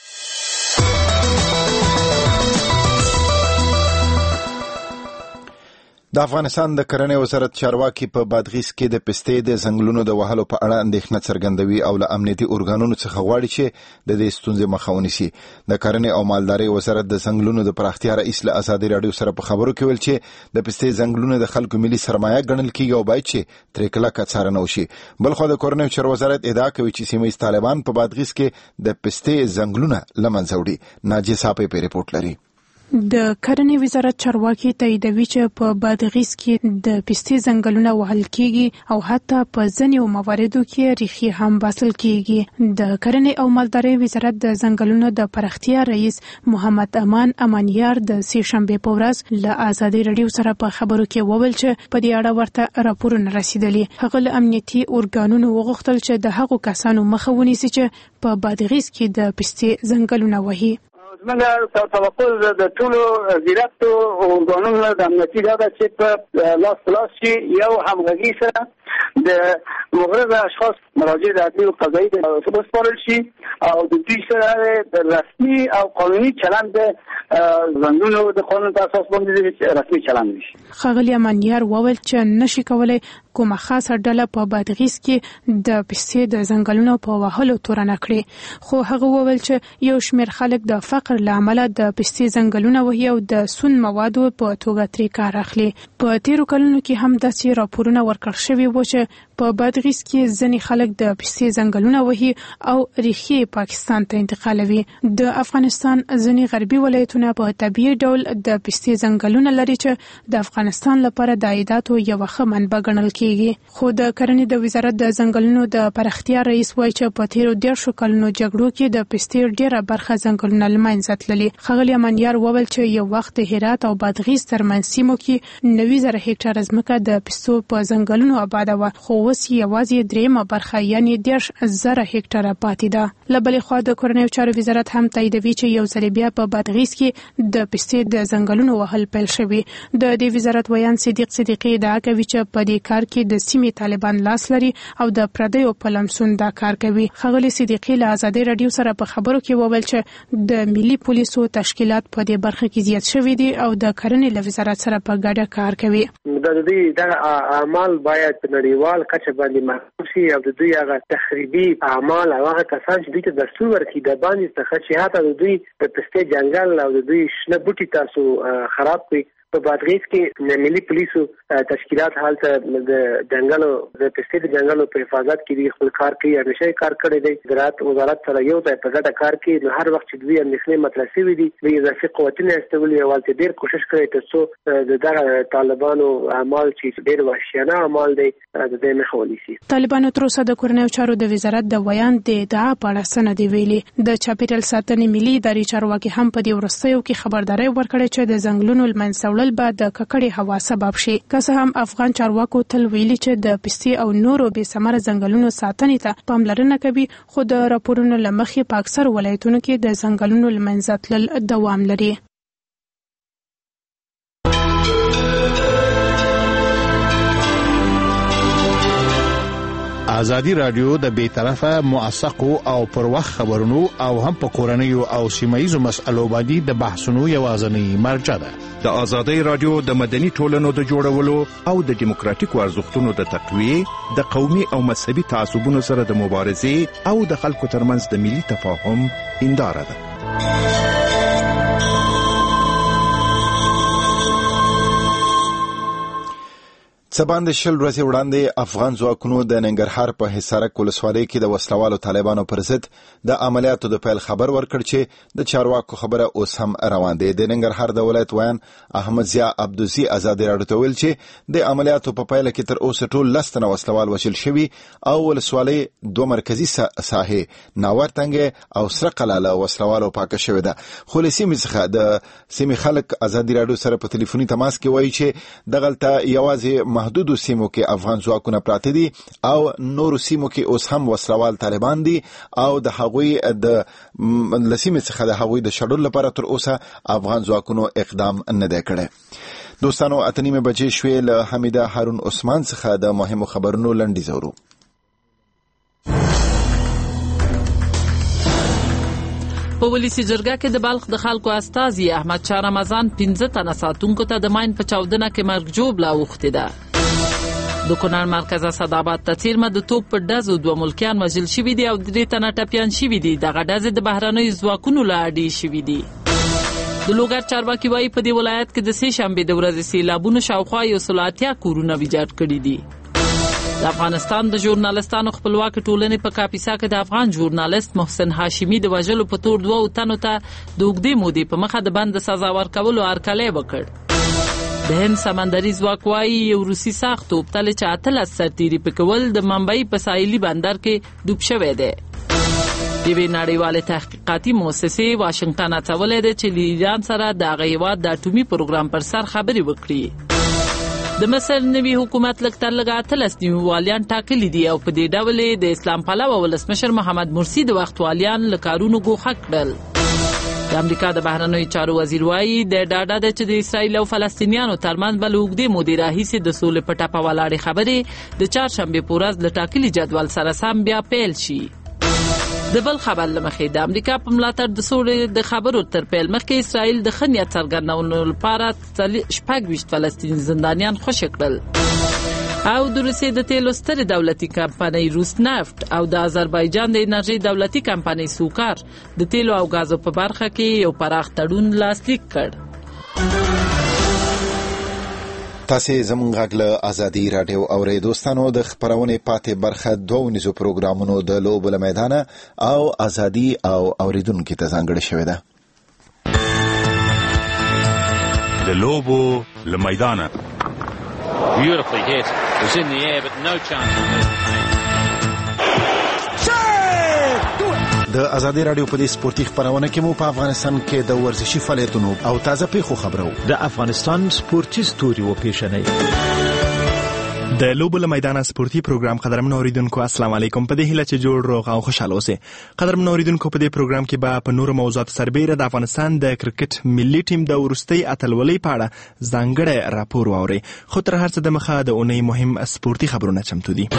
د افغانستان د کرنې وزارت چارواکي په بادغیس کې د پستې د ځنګلونو د وهلو په اړه اندېښنه څرګندوي او له امنیتي ارګانونو څخه غواړي چې د دې ستونزې مخه ونیسي. د کرنې او مالدارۍ وزارت د ځنګلونو د پراختیا رئیس له ازادي راډیو سره په خبرو کې ویل چې د پستې ځنګلونه د خلکو ملي سرمایه ګڼل کیږي او باید چې ترې کلکه څارنه وشي. بلخو د کورنیو چارو وزارت ادعا کوي چې سیمه ایز طالبان په بادغیس کې د پستې ځنګلونه له منځه وړي. ناجي صاحب په ریپورت لري. د کرنې وزارت چارواکي تاییدوي چې په بادغیس کې د پستې ځنګلونه وهل کیږي او حتی په ځینو مواردو کې ریښې هم باسل کیږي. د کرنې او مالدارۍ وزارت د ځنګلونو د پراختیا رئیس محمد امان امانیار د سې شنبې په ورځ له ازادي راډیو سره په خبرو کې وویل چې په دې اړه ورته راپورونه رسیدلي. هغه له امنیتي ارګانونو وغوښتل چې د هغو کسانو مخه ونیسي چې په بادغیس کې د پستې ځنګلونه وهي. زموږ توقع د ټولو زیراتو ارګانونو د امنیتي ډله چې په لاس لاس شي یو همغږي سره د مغرض اشخاص مراجع د عدلیې او قضایي د وسپارل شي او د دې سره د رسمي او قانوني چلند ځنګلونو د قانون په اساس باندې رسمي چلند وشي. ښاغلي امانیار وویل چې نشي کولای کومه خاصه ډله په بادغیس کې د پستې د ځنګلونو په وهلو تورنه کړي. خو هغه وویل چې یو شمېر خلک د فقر له امله د پستې ځنګلونه وهي او د سون موادو په توګه ترې کار اخلي. په تیرو کلونو کې هم داسې راپورونه ورکړل شوي و چې په بادغیس کې ځینې خلک د پستې ځنګلونه وهي او ریښې پاکستان ته انتقالوي. د افغانستان ځینې غربي ولایتونه په طبیعي ډول د پستې ځنګلونه لري چې د افغانستان لپاره د عایداتو یوه ښه منبع ګڼل کیږي. خو د کرنې د وزارت د ځنګلونو د پراختیا رئیس وایي چې په تیرو دیرشو کلونو جګړو کې د پستې ډیره برخه ځنګلونه له منځه تللي. ښاغلي امانیار وویل چې یو وخت د هرات او بادغیس ترمنځ سیمو کې نوي زره هکټاره ځمکه د پستو په ځنګلونو آباده وه، خو اوس یوازې درېیمه برخه یعنې دېرش زره هکټاره پاتې ده. له بلې خوا د کورنیو چارو وزارت هم تاییدوي چې یو ځل بیا په بادغیس کې د پستې د ځنګلونو وهل پیل شوي. د دې وزارت ویان صدیق صدیقي ادعا کوي چې په دې کار کې د سیمې طالبان لاس لري او د پردیو په لمسون دا کار کوي. ښاغلي صدیقي له ازادي راډیو سره په خبرو کې وویل چې د ملي پولیسو تشکیلات په دې برخه کې زیات شوي دي او د کرنې له وزارت سره په ګډه کار کوي. د دې د اعمال باید په نړیوال کچه باندې محکوم شي او د دوی هغه تخریبي اعمال او هغه کسان چې دوی ته دستور ورکړي د باندې څخه چې حتی د دوی د پستې جنگل او د دوی شنه بوټي تاسو خراب کړي. په بادغیس کې ملي پولیسو تشکیلات حالته د جنگلو د پستې د جنگلو په حفاظت کې دي خپل کار کوي. همیشه کار کړی دی. زراعت وزارت سره یو ځای په ګډه کار کوي. نو هر وخت چې دوی اندېښنې مطرح شوي دي دوی اضافي قوتونه استولي او هلته ډېر کوشش کوي تر څو د دغه طالبانو اعمال چې ډېر وحشیانه اعمال دی د دې مخه ونیسي. طالبانو تر اوسه د کورنیو چارو د وزارت د ویان د ادعا په اړه څه نه دي ویلي. د چاپیریال ساتنې ملي ادارې چارواکي هم په دې وروستیو کې خبرداری ورکړې چې د ځنګلونو له منځه وړل به د ککړې هوا سبب شي. که څه هم افغان چارواکو تل ویلي چې د پستې او نورو بې ثمره ځنګلونو ساتنې ته پاملرنه کوي، خو د راپورونو له مخې په اکثرو ولایتونو کې د ځنګلونو له منځه تلل دوام لري. ازادي رادیو د بې طرفه موثقو او پر وخت خبرونو او هم په کورنیو او سیمایي مسألو باندې د بحثونو یوازینی مرجع ده. د ازادي رادیو د مدني ټولنو د جوړولو او د دیموکراتیکو ارزښتونو د تقویه، د قومي او مذهبي تعصبونو سره د مبارزې او د خلکو ترمنځ د ملي تفاهم هنداره ده. سباند شل ورځې وړاندې افغان ځواکونو د ننګرهار په حصارک ولسوالۍ کې د وسلوالو طالبانو پر ضد د عملیاتو د پیل خبر ورکړ چې د چارواکو خبره اوس هم روان دی. د ننګرهار د ولایت ویان احمد ضیا عبدوزي ازادي راډیو ته ویل چې د عملیاتو په پیل کې تر اوسه ټول لس تنه وسلوال وژل شوي او ولسوالۍ دوه مرکزي ساحې ناورتنګ او سره قلاله وسلوالو پاکه شوې ده. خو له سیمې څخه د سیمې خلک ازادي راډیو سره په ټلیفوني تماس کې وایي چې دغلته یوازې محدودو سیمو کې افغان ځواکونه پراته دي او نورو سیمو کې اوس هم وسلوال طالبان دي او د هغوی د لسیمې څخه د هغوی د شړلو لپاره تر اوسه افغان ځواکونو اقدام نه دی کړی. دوستانو اته نیمه بجې شوې. له حمیده هارون عثمان څخه د مهمو خبرونو لنډیز اورو. په ولسی جرګه کې د بلخ د خلکو استازي احمد شاه رمضان پنځه تنه ساتونکو ته د ماین په چاودنه کې مرګ جوړه اوخته ده. د کونړ مرکز اسداباد ته چیرمه د توپ په ډزو دوه ملکیان وژل شوي دي او درې تنه ټپیان شوي دي. دغه ډزې د بهرنیو ځواکونو له اډې شوي دي. د لوګر چارواکي وایي په دې ولایت کې د سې شنبې د ورځې سیلابونو شاوخوا یو سل اتیا کورونه ویجاړ کړي دي. د افغانستان د ژورنالستانو خپلواک ټولنې په کاپیسا کې د افغان ژورنالست محسن هاشمي د وژلو په تور دوه تنو ته د اوږدې مودې په مخه د بند سزا ورکولو هرکلی وکړ. د هند سمندري ځواک وایي یو روسي ساخت توپ تل چې اتلس سرتیري پکول د ممبئی په ساحلي بندر کې ډوب شوی دی. یوې نړیوالې تحقیقاتي مؤسسې واشنگټن هڅولی دی چې له ایران سره د هغه هیواد د اټومي پروګرام پر سر خبرې وکړي. د مصر نوي حکومت لږ تر لږه اتلس نوي والیان ټاکلي دي او په دې ډول د اسلام پلوه ولسمشر محمد مرسي د وخت والیان له کارونو ګوښه کړل. د امریکا د بهرنیو چارو وزیر وایي د ډاډه ده چې د اسرائیل او فلسطینیانو ترمنځ به له اوږدې مودې راهیسې د سولې په ټپه ولاړې خبرې د چهارشنبې په ورځ له ټاکلي جدول سره سم بیا پیل شي. د بل خبر لمخې د امریکا په ملاتړ د سولې د خبرو تر پیل مخکې اسرائیل د ښه نیت څرګندولو لپاره شپږ ویشت فلسطیني زندانیان خوشي کړل. او د روسیې د تیلو سترې دولتي کمپنۍ روس نفت او د آذربایجان د انرژي دولتي کمپنۍ سوکار د تیلو او غازو په برخه کې یو پراخ تړون لاسلیک کړ. تاسې زموږ غږ له ازادي راډیو اورئ. دوستانو د خپرونې پاتې برخه دوه نیزو پروګرامونو د لوبو له میدانه او ازادي او اوریدونکو ته ځانګړې شوې ده. د لوبو له میدانه Beautifully hit. It was in the air but no chance of it. د ازادي راډیو په دې سپورتي خبرونه کې مو په افغانستان کې د ورزشي فعالیتونو او تازه پیښو خبرو. د افغانستان سپورتي ستوري او پیښنې د لوبو له میدانه سپورتي پروګرام قدرمن اوریدونکو السلام علیکم. په دې هیله چې جوړ روغ او خوشاله اوسئ. قدرمن اوریدونکو په دې پروګرام کې به په نورو موضوعاتو سربېره د افغانستان د کرکټ ملي ټیم د وروستۍ اتلولۍ په اړه ځانګړی راپور واورئ. خو تر هر څه دمخه د اونۍ مهم سپورتي خبرونه چمتو دي.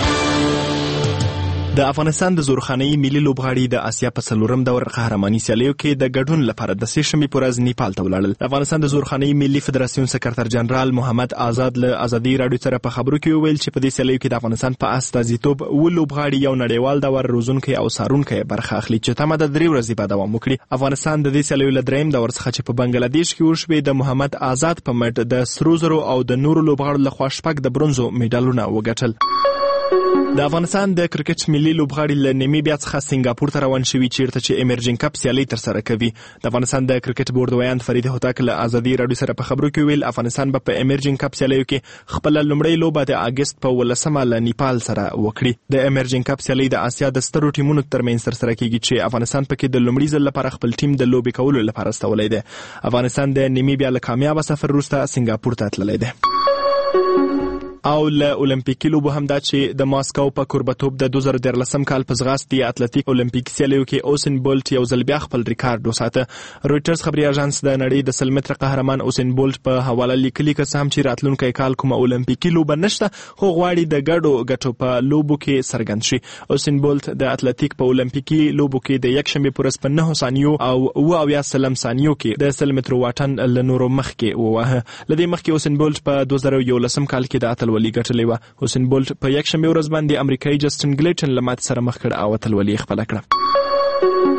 د افغانستان د زورخانه‌ای ملي لوبغاړي د اسیا په څلورم دور قهرماني سیالیو کې د ګډون لپاره د سې شنبې په ورځ نیپال ته ولاړل. د افغانستان د زورخانه‌ای ملي فدراسیون سکرټر جنرال محمد آزاد له ازادي راډیو سره په خبرو کې وویل چې په دې سیالیو کې د افغانستان په استازیتوب و لوبغاړي یو نړیوال دور روزونکي او سارونکي برخه اخلي چې تمه د درې ورځې به دوام وکړي. افغانستان د دې سیالیو له دریم دور څخه چې په بنگلاديش کې وشوي د محمد آزاد په مټ د سرو زرو او د نورو لوبغاړو لخوا شپږ د برونزو میډالونه وګټل. د افغانستان د کرکټ ملي لوبغاړي له نیمیبیا څخه سنگاپور ته روان شوي چیرته چې ایمرجنګ کپ سیالي ترسره کوي. د افغانستان د کرکټ بورډ ویاند فرید هوتک له ازادي راډیو سره په خبرو کې ویل افغانستان به په ایمرجنګ کپ سیالیو کې خپل لومړی لوبه د اگست په ولسمه له نیپال سره وکړي. د ایمرجنګ کپ سیالي د اسیا د سترو ټیمونو ترمنځ ترسره کیږي چې افغانستان پکې د لومړي ځل لپاره خپل ټیم د لوبې کولو لپاره استولای دی. افغانستان د نیمیبیا له کامیاب سفر وروسته سنگاپور ته تللی دی. او له اولمپیکي لوبو هم دا چې د ماسکو په کوربتوب د دوه زره دیارلسم کال په ځغاستې اتلټیک اولمپیک سیالیو کې اوسین بولټ یو ځل بیا خپل ریکارډ وساته. رویټرز خبري اژانس د نړۍ د سل متره قهرمان اوسین بولټ په حواله لیکلي که سم چې راتلونکي کال کومه اولمپیکي لوبه نشته خو غواړي د ګډو ګټو په لوبو کې څرګند شي. اوسین بولټ د اتلټیک په اولمپیکي لوبو کې د یک شنبه پر په نه ثانیو او او اویا سلم ثانیو کې د سل مترو واټن له نورو مخ کې ووهه. لدې مخ کې اوسین بولټ په دوه زره یولسم کال کې د اتلولۍ ګټلې و. حسین بولټ په یک شنبه ورځ باندې امریکایي جسټن ګلیټن له ماتې سره مخ کړ او اتلولۍ خپله کړه.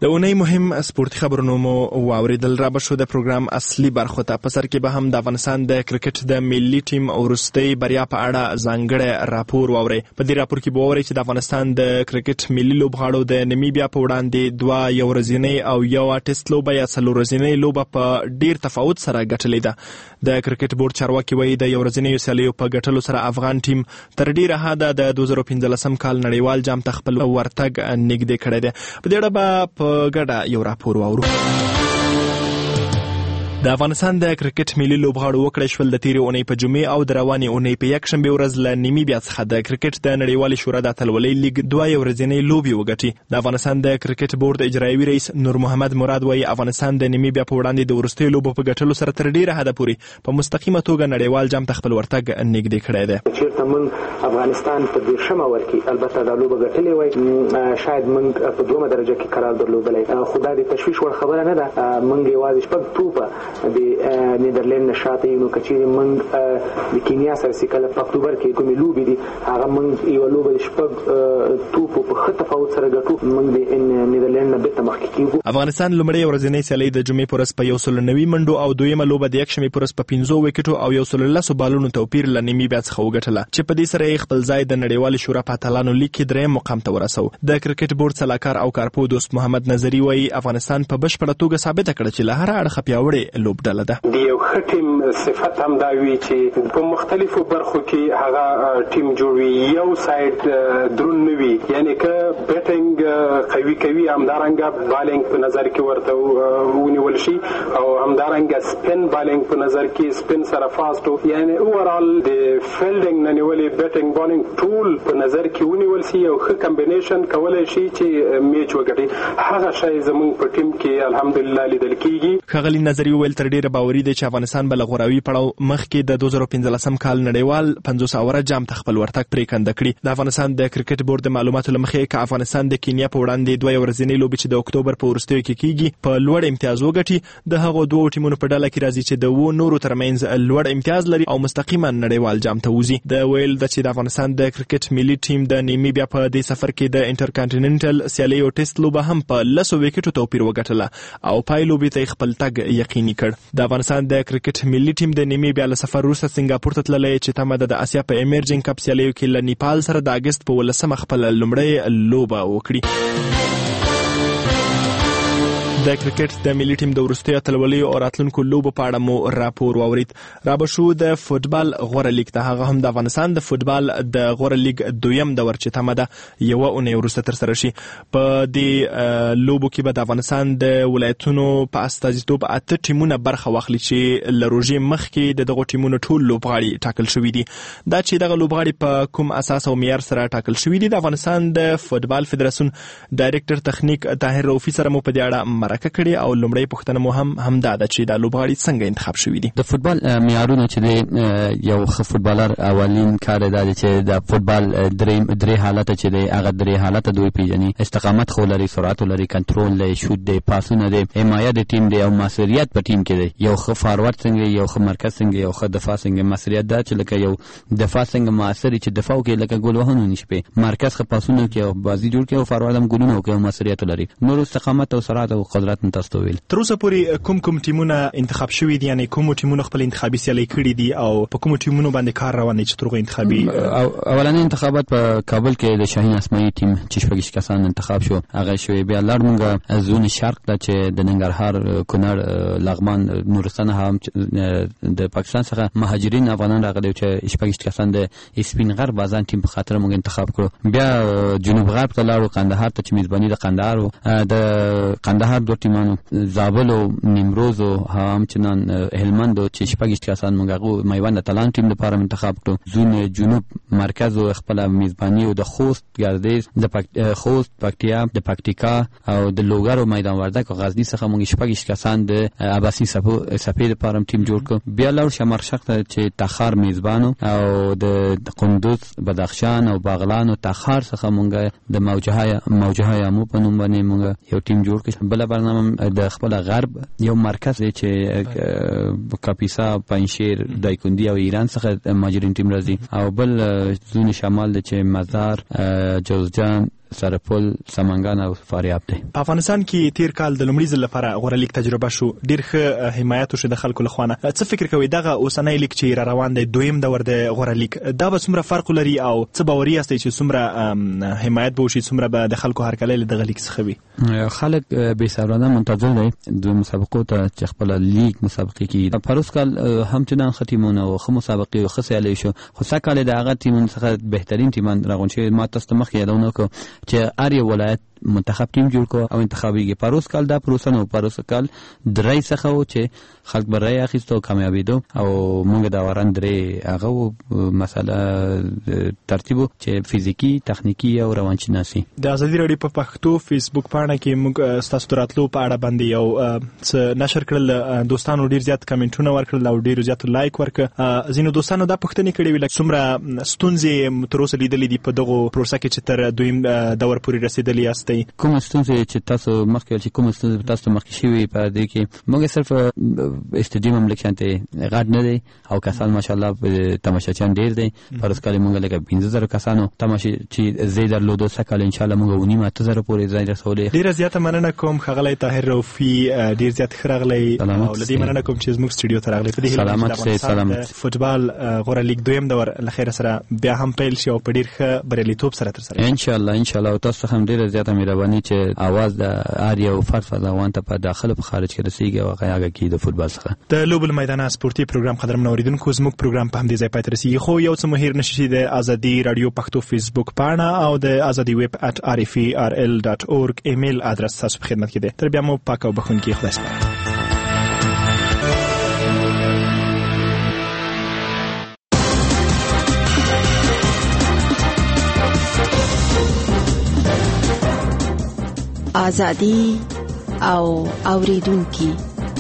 د اونۍ مهم سپورتي خبرونه مو واوریدل. را به شو د پروګرام اصلي برخو ته. په سر کې به هم د افغانستان د کرکټ د ملي ټیم وروستۍ بریا په اړه ځانګړی راپور واورئ. په دې راپور کې به واورئ چې د افغانستان د کرکټ ملي لوبغاړو د نمیبیا په وړاندې دوه یو ورځنۍ او یو ټیسټ لوبه یا څلور ورځنۍ لوبه په ډیر تفاوت سره ګټلې ده. د کرکټ بورډ چارواکي وایي د یو ورځنۍ سیالیو په ګټلو سره افغان ټیم تر ډیره حده د دوه زره پنځلسم کال نړیوال جام ته خپل ورتګ نږدې کړی دی. په دې اړه به په ګډه یو راپور واورو. د افغانستان د کرکټ ملي لوبغاړو وکړی شول د تیرې اونۍ په جمعې او د روانې اونۍ په یکشنبې ورځ له نمیبیا څخه د کرکټ د نړیوالې شورا د اتلولۍ لیګ دوه یو ورځنۍ لوبې وګټي. د افغانستان د کرکټ بورډ اجرایوي رئیس نور محمد مراد وایي افغانستان د نمیبیا په وړاندې د وروستیو لوبو په ګټلو سره تر ډیره حده پورې په مستقیمه توګه نړیوال جام ته خپل ورتګ نږدې کړی دی. چېرته موږ افغانستان په دېرشمه ور کې البته دا لوبه ګټلې وای، شاید موږ په دومره درجه کې قرار درلودلی، خو دا د تشویش وړ خبره نه ده. موږ یوازې شپږ توپه د نیدرلند نشاته یو نو کچېرې موږ د کینیا سره چې کله په اکتوبر کې کومې لوبې دي هغه موږ یوه لوبه د شپږ توپو په ښه تفاوت سره ګټو، موږ د نیدرلند نه بېرته مخکې کېږو. افغانستان لومړۍ ورځنۍ سیالۍ د جمعې په ورځ په یو سل نوي منډو او دویمه لوبه د یکشنبې په ورځ په پنځو وکټو او یو سل لسو بالونو توپیر له نمیبیا څخه وګټله، چې په دې سره یې خپل ځای د نړیوالې شورا په اتلانو لیګ کې درېیم مقام ته ورسو. د کرکټ بورډ سلاکار او کارپو دوست محمد نظري وایي افغانستان په بشپړه توګه ثابته کړه چې له هر اړخه پیاوړې لوبډله ده. یو ښه ټیم صفت هم دا وي چې په مختلفو برخو کې هغه ټیم جوړوي، یو سایډ درون نه وي، یعنی که بیټینګ قوي کوي همدارنګه بالینګ په نظر کې ورته ونیول شي او همدارنګه سپین بالینګ په نظر کې سپین سره فاسټ، یعنی اوورال د فیلډینګ نه نیولې بیټینګ بالینګ ټول په نظر کې ونیول شي، یو ښه کمبینیشن کولی شي چې میچ وګټي. هغه شی زموږ په ټیم کې الحمدلله لیدل کیږي. ښاغلي نظري وویل تر ډیره باوري دی چې افغانستان به له غوراوي پړاو مخکې د دوه زره پنځلسم کال نړیوال پنځوس اوره جام ته خپل ورتګ پرېکنده کړي. د افغانستان د کرکټ بورډ د معلوماتو له مخې که افغانستان د کینیا په وړاندې دوه ورځنۍ لوبې چې د اکتوبر په وروستیو کې کیږي په لوړ امتیاز وګټي، د هغو دوو ټیمونو په ډله کې راځي چې د اوو نورو ترمنځ لوړ امتیاز لري او مستقیما نړیوال جام ته وځي. د ویل د چې د افغانستان د کرکټ ملي ټیم د نیمیبیا په دې سفر کې د انټرکانټیننټل سیالۍ او ټیسټ لوبه هم په لسو وکټو توپیر وګټله او پای لوبې ته خپل تګ یقیني کړ. د افغانستان د کرکټ ملي ټیم د نیمیبیا له سفر وروسته سنګاپور ته تللی چې تمه ده د اسیا په ایمرجنګ کپ سیالیو کې له نیپال سره د اګست په ولسمه خپل لومړۍ لوبه وکړي. د کرکټ د ملي ټیم د وروستیو اتلولیو او راتلونکو لوبو په اړه مو راپور واورید. را به شو د فوټبال غوره لیګ ته، هغه هم د افغانستان د فوټبال د غوره لیګ دویم دور چې تمه ده یوه اونۍ وروسته ترسره شي. په دې لوبو کې به د افغانستان د ولایتونو په استازیتوب اته ټیمونه برخه واخلي چې له روژې مخکې د دغو ټیمونو ټول لوبغاړي ټاکل شوي دي. دا چې دغه لوبغاړي په کوم اساس او معیار سره ټاکل شوي دي، د افغانستان د فوټبال فدراسیون ډایرکټر تخنیک طاهر رؤفي سره مو په دې اړه مرکه کړې او لومړی پوښتنه مو هم همدا ده چې دا لوبغاړي څنګه انتخاب شوي دي. د فوټبال معیارونه چې دی یو ښه فوټبالر اولین کار دا دی چې د فوټبال درې درې حالته چې دی هغه درې حالته دوی پیژني، استقامت خو لري، سرعت لري، کنټرول دی، شوت دی، پاسونه دی، حمایت د ټیم دی او مسؤلیت په ټیم کې دی. یو ښه فارورډ څنګه، یو ښه مرکز څنګه، یو ښه دفاع څنګه. مسؤلیت دا چې لکه یو دفاع څنګه موثر چې دفاع وکړي لکه ګول وهنه نشي په مرکز ښه پاسونه کوي او بازي جوړ کوي او فارورډ هم ګولونه کوي او مسؤلیت لري. نور استقامت او سرعت او قدرت تاسو ویل. تر اوسه پورې کوم کوم ټیمونه انتخاب شوي دي، یعنی کوم ټیمونه خپل انتخابي سیالۍ کړي دي او په کوم ټیمونو باندې کار روان دی چې ترغه انتخابي اولنې انتخابات په کابل کې د شاهین اسماعیل ټیم چې شپږ کسان انتخاب شو هغه شوی. بیا لړ مونږه زون شرق ته چې د ننګرهار، کونړ، لغمان، نورستان هم د پاکستان څخه مهاجرین افغانان راغلي چې شپږ کسان د سپین غر بازان ټیم په خاطر مونږ انتخاب کړو. بیا جنوب غرب ته لاړو، قندهار ته چې میزباني د قندهار د قندهار دوه ټیمانو، زابل او نیمروز او همچنان هلمند چې شپږ کسان مونږ میوند تلان ټیم لپاره انتخاب کړو. زون جنوب مرکز او خپل میزباني او د خوست، ګردیز، د خوست، پکتیا، د پکتیکا او د لوګر او میدان وردګ او غزنی څخه مونږ شپږ کسان د عباسی سپید لپاره ټیم جوړ کړو. بیا لور شمرشق ته چې تخار میزبانو او د قندوز، بدخشان او باغلان او تخار څخه مونږ د موجهای موجهای امو په نوم باندې مونږ یو ټیم جوړ کړ. بل برنامه د خپل غرب یو مرکز دی چې کاپیسا، پنځشیر، دایکندی او ایران څخه ماجرین ټیم راځي او بل زون شمال دی چې مزار، جوزجان، سرپل سمنګان او فاریاب دی. په افغانستان کې تیر کال د لومړي ځل لپاره غوړه لیگ تجربه شو، ډیر ښه حمایت وشو د خلکو لخوا. څه فکر کوي دغه اوسنۍ لیگ چې را روان دی دویم دور د غوړه لیگ دا به څومره فرق لري او څه باوري یاستئ چې څومره حمایت به وشي، څومره به د خلکو هرکلی دغه لیگ څخه وي؟ خلک بې صبرانه منتظر دی د مسابقو ته چې خپل لیگ مسابقې کې. پروس کال همچنان ختمونه او خو مسابقې او خسالې شو، خو سکهاله د هغه ټیمونو څخه بهترین ټیمان راغون چې ما تاسو ته مخکې یادونه کو چې ار یو ولایت منتخب ټیم جوړ کو او انتخابیږي. پروس کال دا پروسه نو پروس کال درې څخه و چې خلک برای اخیستو کامیابیدو او موږ دا وران درې هغه مسله ترتیب چې فزیکی تخنیکی او روانشناسي. د ازادي راډیو په پښتو فیسبوک پاڼه کې موږ ستاسو تراتلو په اړه باندې یو څه نشر کړل، دوستانو ډیر زیات کمنټونه ورکړل او ډیر زیات لایک ورکړ. ځینو دوستانو دا پوښتنه کړې ویل څومره ستونزې تر اوسه لیدلې دي په دغه پروسه کې چې تر دویم دور پورې رسیدلې یاست. کوم ستونزې چې تاسو مخکې چې کوم ستونزې تاسو مخکې شوي په دې کې موږ صرف استډیوم هم لکشانته غاډ نه دی او کسان ماشاءالله تماشاچیان ډیر دي. پروس کال موږ لکه پنځه زره کسانو تماشا چې زی درلودو سکهاله ان شاء الله موږ ونی ماته زره پورې ځای رسولې. ډیر زیاته مننه کوم خغلی طاهر روفي، ډیر زیات خرغلی او لدی مننه کوم چې زموږ استډیو ته راغلی. په دې سلامت سي سلامت. فوتبال غوړه لیگ دویم دور لخير سره بیا هم پیل شي او په ډیر ښه بریالیتوب سره تر سره ان شاء الله ان شاء الله. تاسو هم ډیر زیاته مهرباني چې اواز د آریا او فرفض وانت په داخله په خارج کې رسیږي او هغه کې د فوتبال څخه د لوبل میدان سپورتي پروګرام قدرمن اوریدونکو زموږ پروګرام په همدې ځای پای ته رسیږي. خو یو څه مهیر نشي د ازادي رادیو پښتو فیسبوک پاڼه او د ازادي ویب ات ار اف ای ار ال ډاټ اورګ ایمیل ادرس تاسو په خدمت کې دی. تر بیا مو پاک او بخونکی خدای سپارم. آزادی او اوریدونکي.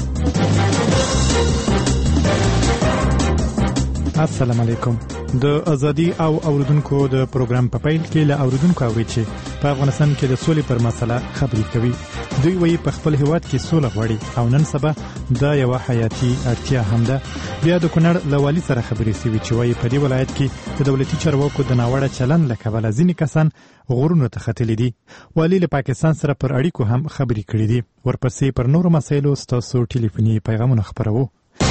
السلام علیکم. د ازادي او اوریدونکو د پروګرام په پیل کې له اوریدونکو اوري چې په افغانستان کې د سولې پر مسله خبرې کوي. دوی وایي په خپل هیواد کې سوله غواړي او نن سبا دا یو حیاتي اړتیا هم ده. بیا د کونړ له والي سره خبرې شوي چې وایي په دې ولایت کې د دولتي چارواکو د ناوړه چلند له کبله ځینې کسان غرونو ته ختلي دي. والي له پاکستان سره پر اړیکو هم خبرې کړې دي. ورپسې پر نورو مسایلو ستاسو ټلیفوني پیغامونه خپروو.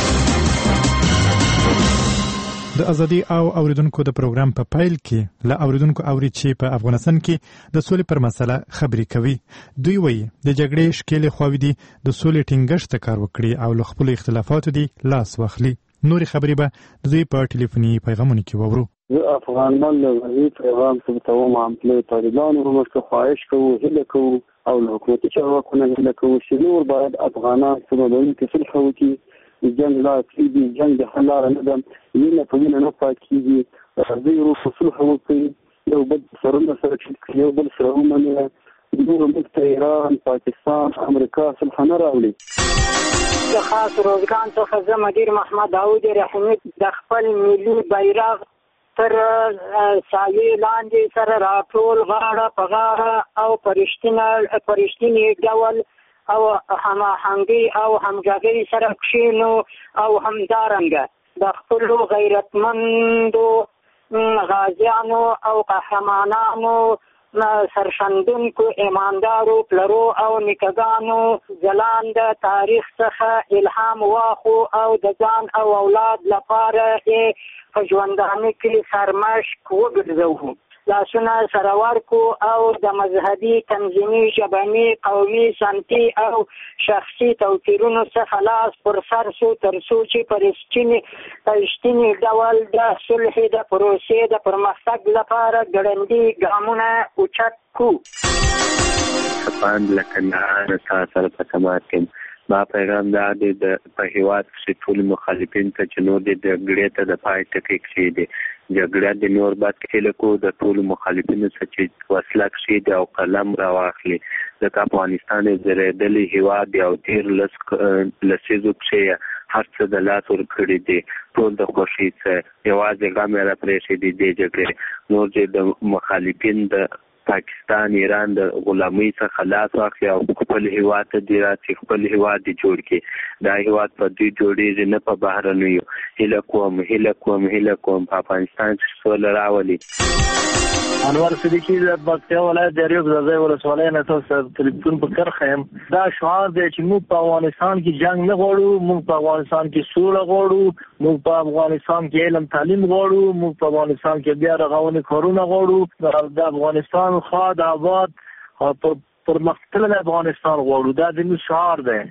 د ازادي او اوریدونکو د پروګرام په پایل کې له اوریدونکو اوري چې په افغانستان کې د سولې پر مسله خبرې کوي. دوی وایي د جګړې شکلې خواوې دي د سولې ټینګښت ته کار وکړي او له خپلو اختلافاتو دي لاس واخلي. نورې خبرې به د دوی په ټلیفوني پیغامونو کې واورو. زه افغان مل غزي پیغام سمتوم عملي طالبان ومشته خواهش کوو هله کوو او له حکومتي چارواکو نه هله کوو چې نور باید افغانان سمدلون کې صلح وکړي. جنگ لا کېږي، جنگ د حل لاره نه ده، وینه په وینه نه پاکېږي. راځئ وروسته صلح وکړي، یو بل سرونه سره ټیټ کړي، یو بل سره ومني. نور موږ ته ایران، پاکستان، امریکا صلح نه راوړي. د خاص روزګان څخه زه مدیر محمد داود رحیمي د خپل ملي بیرغ تر سایې لاندې سره راټول غاړه په غاړه او پرشتینی ډول او هماهنګي او همغږي سره کښینو او همدارنګه د خپلو غیرتمندو غازیانو او قهرمانانو سرښندونکو ایماندارو پلرو او نیکګانو ځلانده تاریخ څخه الهام واخو او د ځان او اولاد لپاره یې په ژوندانه کې سرمشق وګرځوو. لاسونه سره ورکو او د مذهبي، تنظیمي، ژبني، قومي، سمتي او شخصي توپیرونو څخه لاس پر سر سو تر څو چې په رښتیني ډول د صلح د پروسې د پرمختګ لپاره ګړندي ګامونه اوچت کړو. سپاند لکه نهار تا سره په تماس کې ما پیغام دا دی د په هیواد کې ټول مخالفین ته چې نور د جګړې ته د پای ټکی کېږي. جګړه د نور بعد کې له د ټول مخالفینو څخه چې وسله کېږي او قلم راواخلي. د افغانستان زریدلي هیواد او تیر لس لسیزو کې هر څه د لاس ور کړی دي. ټول د خوشي څخه یوازې غم را پرېښي دي د جګړې. نور چې د مخالفین د پاکستان، ایران د غلامۍ څخه خلاص واخلي او خپل هیواد ته دی راځي، خپل هیواد دی جوړ کړي. دا هیواد په دوی جوړېږي نه په بهرنیو. هیله کوم هیله کوم هیله کوم په افغانستان کې سوله راولي. انور صدیقی د پکتیا ولایت د ریو ځای ولسوالۍ نه تاسو ټلیفون په کرخه يم. دا شعار دی چې موږ په افغانستان کې جنگ نه غواړو، موږ په افغانستان کې سوله غواړو، موږ په افغانستان کې علم تعلیم غواړو، موږ په افغانستان کې بیا رغونې کارونه غواړو، د افغانستان خاد آباد او پر مختلف افغانستان غواړو. دا د موږ شعار دی.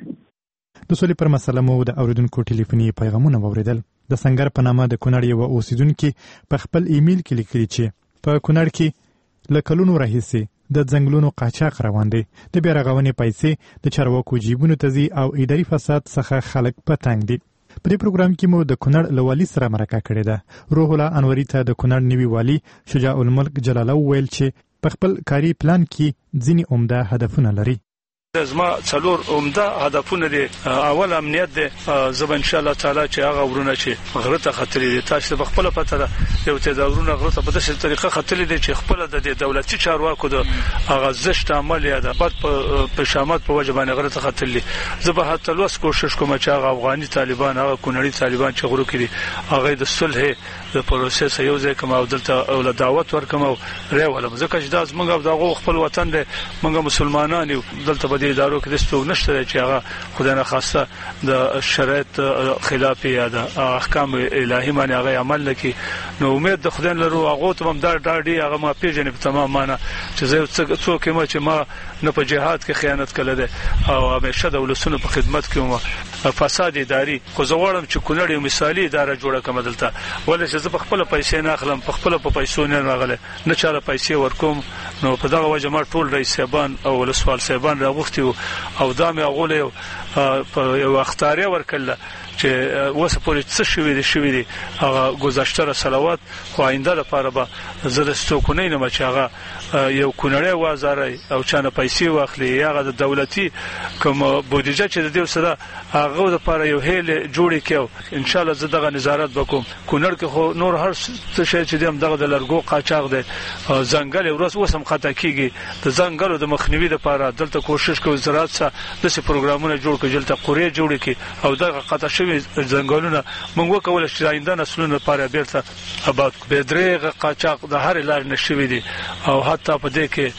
د سولې پر مسله مو د اوریدونکو ټلیفوني پیغامونه واوریدل. د سنگر په نامه د کونړ یو اوسیدونکو په خپل ایمیل کې لیکلي چې په کونړ کې له کلونو راهیسې د ځنګلونو قاچاق روان دی. د بیا رغونې پیسې د چارواکو جیبونو ته ځي او اداري فساد څخه خلک په تنګ دي. په دې پروګرام کې مو د کونړ له والي سره مرکه کړې ده. روح الله انوري ته د کونړ نوي والي شجاع الملک جلاله وویل چې په خپل کاري پلان کې ځینې عمده هدفونه لري. زما څلور عمده هدفونه دي. اول امنیت دی. زه ان شاء الله تعالی چې هغه ورونه چې غره ته خطرې دي، تاسو په خپل پته ده یو چې دا ورونه غره ته په داسې طریقه خطرې دي چې خپل د دولتي چارواکو د هغه زشت عمل یا د بد په شامت په وجه باندې غره ته خطرې. زه به هڅه لوس کوشش کوم چې هغه افغاني طالبان، هغه کونړي طالبان چې غرو کړي، هغه د صلح د پروسس یو ځای کوم او دلته ول دعوت ورکوم او ریولم. ځکه چې دا زمونږ دغه خپل وطن دی، موږ مسلمانان یو. دلته د ادارو کې د ستو نشته چې هغه خدای نه خواسته د شرایط خلاف یا د احکام الهي باندې هغه عمل نکي. نو امید د خدای لرو هغه ته هم دا ډاډي هغه ما پیژنې په تمام معنا چې زه څوک ما چې ما نه په جهاد کې خیانت کړل ده او همیشه د ولسونو په خدمت کې وم. فساد اداري خو زه غواړم چې کونړ یو مثالي اداره جوړه کړم دلته. ولې چې زه په خپل پیسې نه اخلم، په خپل په پیسو نه راغله، نه چاله پیسې ورکوم. نو په دغه وجه ما ټول رئیس صاحبان او ولسوال صاحبان راغوښتي او دا مې هغه په یو اختیار ورکړل چې وسه پورې څه شوی دی شوی دی هغه گذشته صلوات خو آینده لپاره به زه ستوکونه نه چې هغه یو کونړی وزارای او چانه پیسې واخلي هغه د دولتي کوم بودیجه چې د دې سره هغه لپاره یو هیله جوړی کېو. ان شاء الله زه دغه نظارت وکوم. کونړ کې خو نور هر څه شي چې دغه د لرګو قاچاق دی، ځنګل ورس وسم خطا کیږي. د ځنګلو د مخنیوي لپاره دلته کوشش کوي زراعت سره د پروګرامونه جوړ کړي، دلته قريه جوړ کړي او دغه قطع شوی ځنګلونه موږ وکول چې آینده نسلونو لپاره بیرته آباد کړو. به درېغه قاچاق د هر لار نشوي دي او حتی په دې کې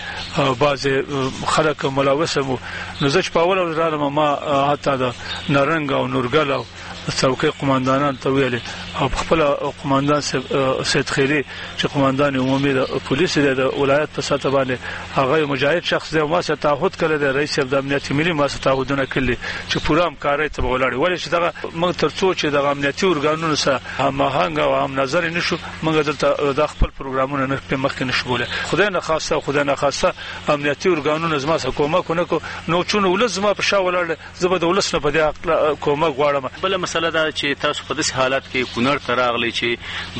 بعض خلک ملوثه مو. نو زه په اول ورځ ما حتی د نارنګ او نورګل او څوکۍ قوماندانان ته ویل او خپل قوماندان سید خیری چې قوماندان عمومي د پولیس د ولایت په سطح باندې هغه مجاهد شخص دی، ما سره تعهد کړی دی. رئیس د امنیتي ملي ما سره تعهدونه کړی چې پوره همکاري ته ولاړ. ولې چې دغه موږ ترڅو چې د امنیتي ارګانونو سره هماهنګ او هم نظر نشو، موږ دلته د خپل پروګرامونه نه په مخ کې نشو بوله. خدای نه خاصه خدای نه خاصه امنیتي ارګانونو زما سره کومک ونکو. نو چون ولز ما په شاو ولاړ زبر د ولس نه په دې کومک غواړم. بل مسله دا چې تاسو په داسې حالت کې کونړ ته راغلي چې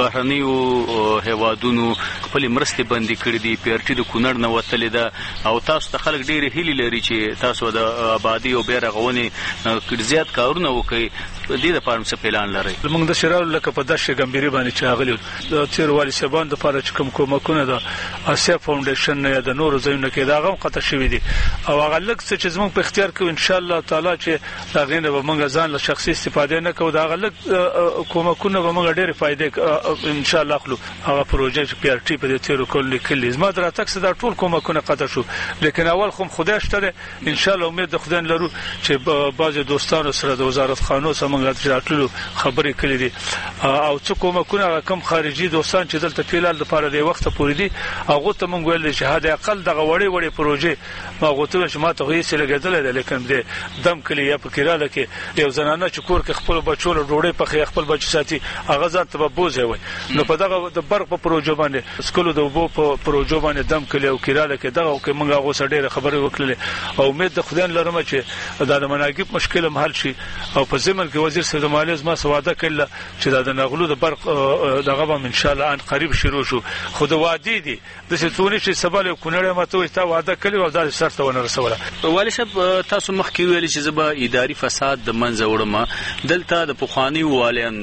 بهرنیو هیوادونو خپل مرستې بندي کړې دي، پیرټي د کونړ نه وتلې ده او تاسو ته خلک ډېر هیلې لري چې تاسو د آبادی او بیرغونې زیات کارونه وکړي. دې لپاره څه پلان لري؟ موږ د شرال لکه په داسې ګمبيري باندې چې غلي د تیر والی سبان د لپاره چې کوم کومکونه ده اسیا فاونډیشن نه د نورو ځایونو کې دا غو قطع شوی دي او هغه لږ څه چې زموږ په اختیار کې ان شاء الله تعالی چې دا غینه به موږ ځان له شخصي استفاده نه کوو. دا غلط کومکونه به موږ ډېر فائدې ان شاء الله خلو. هغه پروژه چې پی ار ټي په دې تیرو کول لیکلي زما دراتک صدا ټول کومکونه قطع شو، لیکن اول خو خدای شته ان شاء الله امید د خدای لرو چې بعض دوستانو سره د وزارت خانو سره موږ راتلو خبرې کړې دي او څه کومکونه کم خارجي دوستان چې دلته پیلال د پاره دی وخت پورې دي هغه ته موږ ویل چې هدا اقل دغه وړي وړي پروژه ما غوته چې ما ته هیڅ لګیدل ده، لیکن دې دم کلی یا په کیراله کې یو زنانه چې کور کې خپل بچو له ډوړې په خپل بچو ساتي هغه ځان ته بوزي وي. نو په دغه د برق په پروژه باندې سکولو د وبو په پروژه باندې دم کلی او کیراله کې دغه کې موږ هغه سره ډېر خبرې وکړلې او امید د خدای لرم چې دا د مناګب مشکل حل شي. او په زمن کې وزیر صاحب مالیه زما سواده کړل چې دا د نغلو د برق دغه به ان شاء الله ان قریب شروع شو. خو د وادي دي د څونی چې سباله کونړه ماته تا وعده کړی او دا سرته ونه رسوله. والي صاحب تاسو مخکې ویل چې زبا اداري فساد د منځ وړم دلته د پخوانی والین په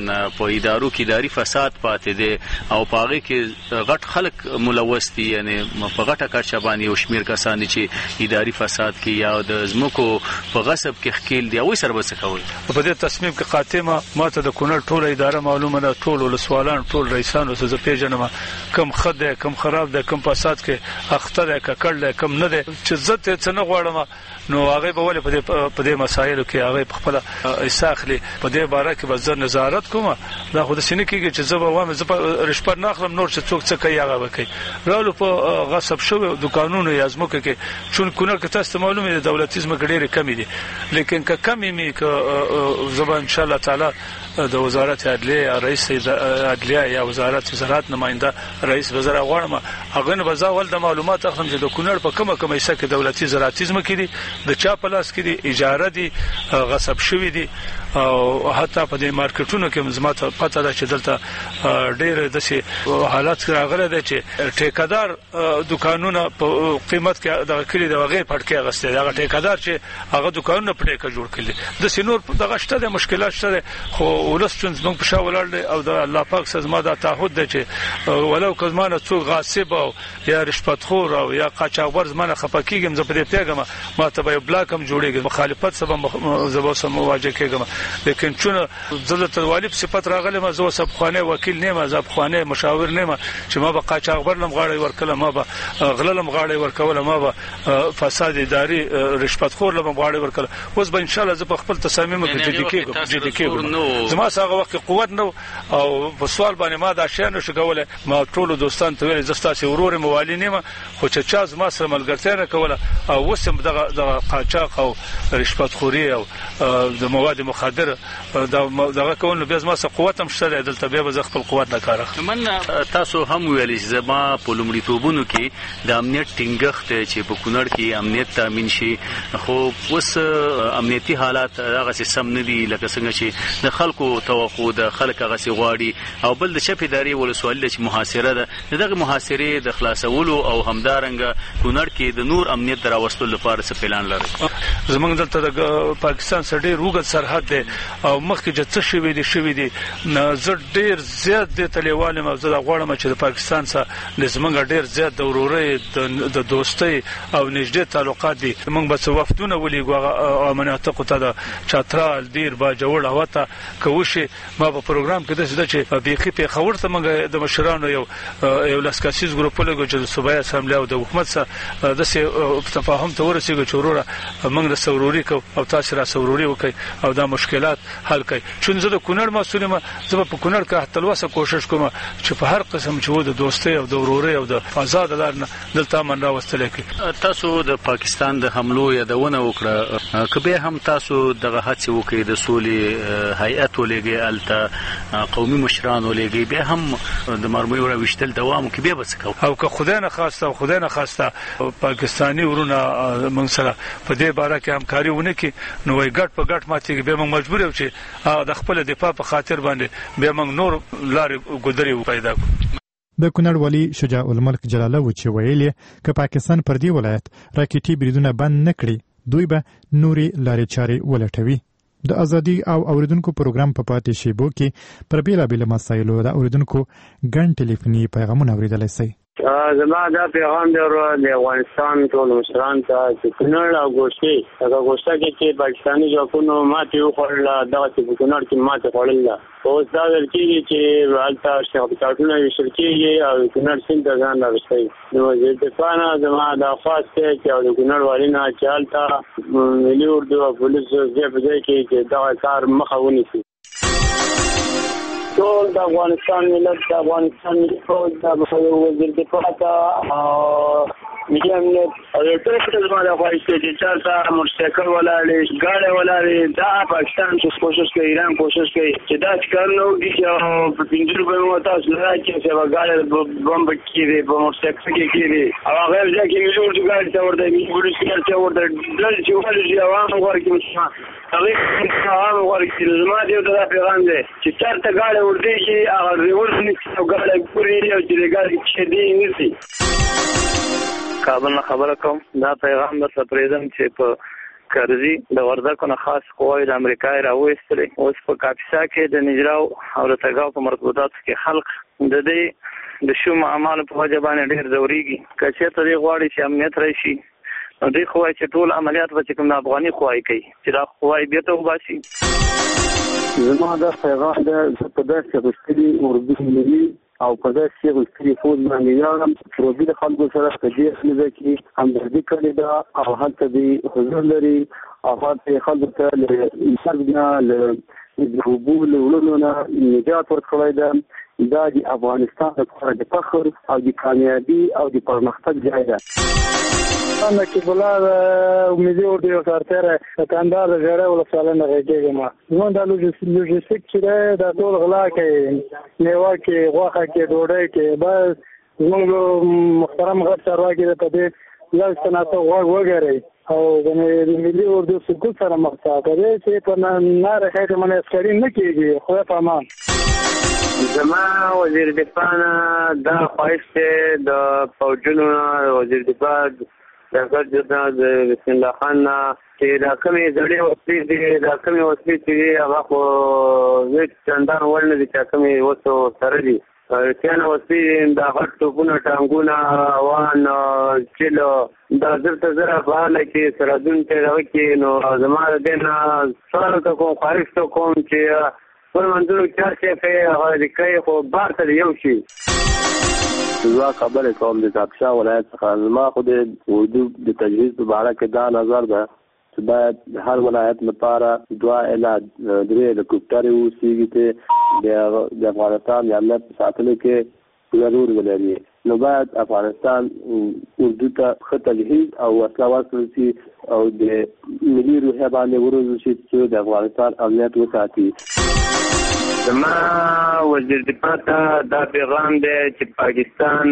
ادارو کې اداري فساد پاتې دی او په هغې کې غټ خلک ملوث دي، یعنې په غټه کچه باندې یو شمېر کسان دي چې اداري فساد کې یا د ځمکو په غصب کې ښکېل دي. هغوی سره به څه کوئ؟ په دې تصمیم کې قاطمه ما ته د کونړ ټوله اداره معلومه ده، ټول ولسوالان ټول رئیسان اوس زه پیژنم کم ښه دی کم خراب دی، کم فساد کې اخته دی ککړ دی کم نه دی، چې زه ته څه نه غواړم نو هغه به ولې په دې په دې مسایلو کې هغه په خپل ایساخلي په دې باره کې به زه نظارت کوم. دا خو د سینې کېږي چې زه به وایم زه په رشوت نه اخلم، نور چې څوک څه کوي هغه به کوي. رالو په غصب شوی دکانونو یا ځمکو کې چون کونړ کې تاسو معلومه ده دولتي ځمکې ډېرې کمې دي، لیکن که کمې مې که زه به انشاءالله تعالی د وزارت عدلیه یا رئیس عدلیه یا وزارت زراعت نماینده رئیس وزرا غواړم هغه نه به زه ول د معلومات اخلم چې د کونړ په کومه کومه حصہ کې دولتي زراعتي ځمکې دي، د چا په لاس کې دي، اجاره دي، غصب شوي دي، او حتی په دې مارکیټونو کې مزمات پته ده چې دلته ډېر داسې حالات راغلي دي چې ټیکادار دکانونه په قیمت کې دغه کړي د غیر پټکي اغستې هغه ټیکادار چې هغه دکانونه په ټیکه جوړ کړي د سينور دغه شته د مشکلات شته، خو ولس چون زموږ په شا ولاړ دی او د الله پاک سره زما دا تعهد دی چې ولو که زما نه څوک غاصب او یا رشوتخور او یا قاچاقبر زما نه خفه کېږم زه په دې پیغام ما ته به یو بلاک هم جوړېږي مخالفت سره زه به سم مواجه کېږم. لیکن چون زه د تلوالي په صفت راغلم زه اوس افغاني وکیل نه یم، زه افغاني مشاور نه یم چې ما به قاچاقبر لم غاړې ورکړم، ما به غللم غاړې ورکول، ما به فساد اداري رشوتخور لم غاړې ورکړم. اوس به ان شاء الله زه په خپل تصامیم کې جدي کېږم جدي کېږم. ما هغه وخت قوت نو او په سوال باندې ما دا شی نه شو کوله. ما ټول دوستان ته ویل زستا سي ورور موالي نیمه خو چې چا زما سره ملګرتیا نه کوله او وسم دغه دغه قاچاق او رشوت خوري او د مواد مخدر دغه کول بیا زما سره قوت هم شته دلته بیا به خپل قوت نه کار اخلم. من تاسو هم ویل زما په لومړیتوبونو کې د امنیت ټینګښت چې په کونړ کې امنیت تامین شي، خو اوس امنیتي حالات هغه سم نه دي لکه څنګه چې د خلکو توقع د خلک هغه سي غواړي او بل د شپ ادارې ولسوالۍ چې محاصره ده دغه محاصره د خلاصولو او همدارنګه کونړ کې د نور امنیت دراوستلو لپاره څه پلان لري؟ زمونږ دلته د پاکستان سره ډېر وګت سرحد دی او مخکې چې څه شوي دي شوي دي زه ډېر زیات دې ته لیوال یم. زه غواړم چې د پاکستان سره زمونږ ډېر زیات د ورورۍ د دوستۍ او نږدې تعلقات دي. موږ به څه وفتونه ولیږو هغه مناطقو ته د چترال دیر باجوړ هوته کوشي. ما په پروګرام کې داسې ده چې بیخي پېښور ته موږ د مشرانو یو یو لاسکاسیز ګروپ لګو چې د صوبایي اسامبلې او د حکومت سره داسې تفاهم ته ورسېږو چې وروره موږ د سوروري کو او تاسو را سوروري وکړي او دا مشکلات حل کړي. چون زه د کونړ مسؤل یم، زه په کونړ کې تلوسه کوشش کوم چې په هر قسم چې و د دوستۍ او د ورورۍ او د آزاد لار نه دلته من راوستل کړي. تاسو د پاکستان د حملو یادونه وکړه، که به هم تاسو دغه هڅې وکړي د سولې هیئت ولګي الته قومي مشران ولګي به هم د مرمۍ ور وشتل دوام کوي به څه کوي او که خدای نه خواسته او خدای نه خواسته پاکستاني ورونه موږ سره په دې باره کې همکاري ونه کی نو وای ګټ په ګټ ماتي به موږ مجبور یو چې د خپل دفاع په خاطر باندې به موږ نور لارې ګذري پیدا کړو. د کونړ والي شجاع الملک جلاله و چې ویلي ک پاکستان پر دی ولایت راکټي بریدونه بند نکړي دوی به نوري لارې چارې ولټوي. د ازادي او اوریدونکو پروګرام په پاتې شیبو کې پر بیلابیل مسایلو د اوریدونکو ګڼ ټلیفوني پیغامونه اوریدلای شي. زما دا پیغام دی د افغانستان ټول مشران ته چې کونړ او ګوشتې هغه ګوشته کې چې پاکستاني ځواکونو ماتې وخوړل دغه چې کونړ کې ماتې خوړل اوس دا ویل کېږي چې هلته شخصیتونه ویشل کېږي او کونړ سیند ته ځان راوستی. نو وزیر دفاع نه زما دا خواست دی چې د کونړ والي نه چې هلته ملي اردو او پولیسو ځای په ځای کې چې دغه کار مخه ونیسي. ټول د افغانستان ملت د افغانستان ملي فوج د وزیر دفاع ته ملي امنیت او یو ټول څه زما د خواهش دی چې چېرته موټرسایکل ولاړې ګاډۍ ولاړې دا پاکستان چې کوشش کوي ایران کوشش کوي چې دا کار نه وکړي چې په پنځه روپۍ مو تاسو نه راکړي چې به ګاډۍ بم کېږي په موټرسایکل کې کېږي او هغه ځای کې ملي اردو ګاډي ته ورته ملي پولیس ګاډي ته ورته ډلې چې ولې چې عوام غواړي چې مسلمان هغه عوام غواړي چې زما دې ته دا پیغام دی چې چېرته ګاډۍ ورته چې هغه ریورس نیسي او ګاډۍ پورې او چې د ګاډۍ چې دی نیسي. کابل نه خبره کوم. دا پیغام درته پرېږدم چې په کرزي د وردګو نه خاص قواوې د امریکا راوېستلې. اوس په کاپیسا کې د نجراو او د تګاو په مربوطاتو کې خلق د دې د شوم اعمالو په وجه باندې ډېر ځورېږي. که چېرته دوی غواړي چې امنیت راشي نو دوی خو وایي چې ټول عملیات به چې کوم د افغاني قواوې کوي چې دا قواوې بېرته وباسي. زما دا پیغام ده زه په داسې غوښتلي اردو ملي او په داسې غوښتلي فوج باندې ویاړم چې روبي د خلکو سره په دې خلیزه کې همدردي کړې ده او هلته دوی حضور لري او هلته خلکو ته له مرګ نه له د اوبو له وړلو نه نجات ورکړی ده. دا د افغانستان لپاره د فخر او د کامیابي او د پرمختګ ځای ده. انا کې بلاد امیدي اردو کارتره کاندار جوړه ولساله نه کېږم. نو دا لوجستیک چې دا ټول غلا کوي میوه کې غوښه کې ډوډۍ کې بس موږ محترم غټ چارواکي د پدې لږ صنعت وګورئ او د ملي اردو سکوت سره مخته کوي چې په ناره خېټه باندې اسکرین نه کېږي. خو په امان زما وزیر دفاع نه دا خواهش دی د فوجونو نه وزیر دفاع د ګرجنا د بسم الله خان نه چې دا کومې زړې وسلې دي دا کومې وسلې چې دي هغه خو هېڅ چندان وړ نه دي چې کومې وسو سره دي. رښتیانه وسلې د غټ توپونه ټانګونه روان چلو دا درته زره په حاله کې سرحدونو ته راوکړي. نو زما د دې نه سوال ته کوم خواهش ته کوم چې خپل منځونو کې هر څه کوي هغه د کوي خو بار ته یو شي. زه خبرې کوم د کاپیسا ولایت څخه. زما خو د اردو د تجویز په اړه کې دا نظر ده چې باید د هر ولایت لپاره دوه الی درې هلیکوپټرې اوسېږي چې د افغانستان د امنیت په ساتلو کې پوره رول ولري. نو باید افغانستان اردو ته ښه تجهیز او وسله ورکړل شي او د ملي روحیه باندې وروزل شي چې د افغانستان امنیت وساتي. زما وزیر دفاع ته دا پیغام دی چې پاکستان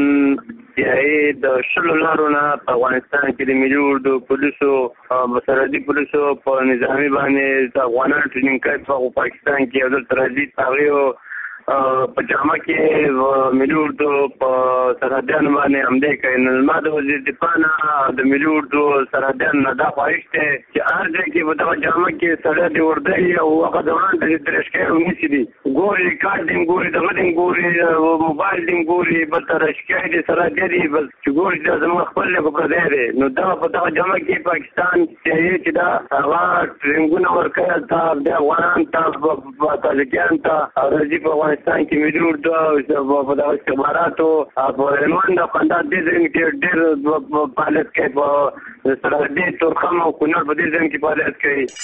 یې د شلو لارو نه په افغانستان کې د ملي اردو پولیسو او سرحدي پولیسو په نظامي باندې د افغانانو ټریننګ کوي په پاکستان کې یو ځل تراځي هغې په جامه کې ملي اردو په سرحدیانو باندې حملې کوي. نو زما د وزیر دفاع نه د ملي اردو سرحدیانو نه دا خواهش دی چې هر ځای کې په دغه جامه کې سړی د اردوي او هغه ځوانان ته چې ترشکۍ ونیسي دي ګوري کارت دې ګوري دغه دې ګوري موبایل دې ګوري بل ترشکۍ دې سرحدي دي بل چې ګوري دا زموږ خپل دی خو پردی دی. نو دا په دغه جامه کې پاکستان چې دا هغه ټریننګونه ورکوي هلته د افغانان ته تاجکیان ته او راځي په افغانستان کې ملي اردو او په دغه استخباراتو په هلمند او کندهار دې ځایونو کې ډېر فعالیت کوي. په سرحدي تورخم او کونړ په دې ځایونو کې فعالیت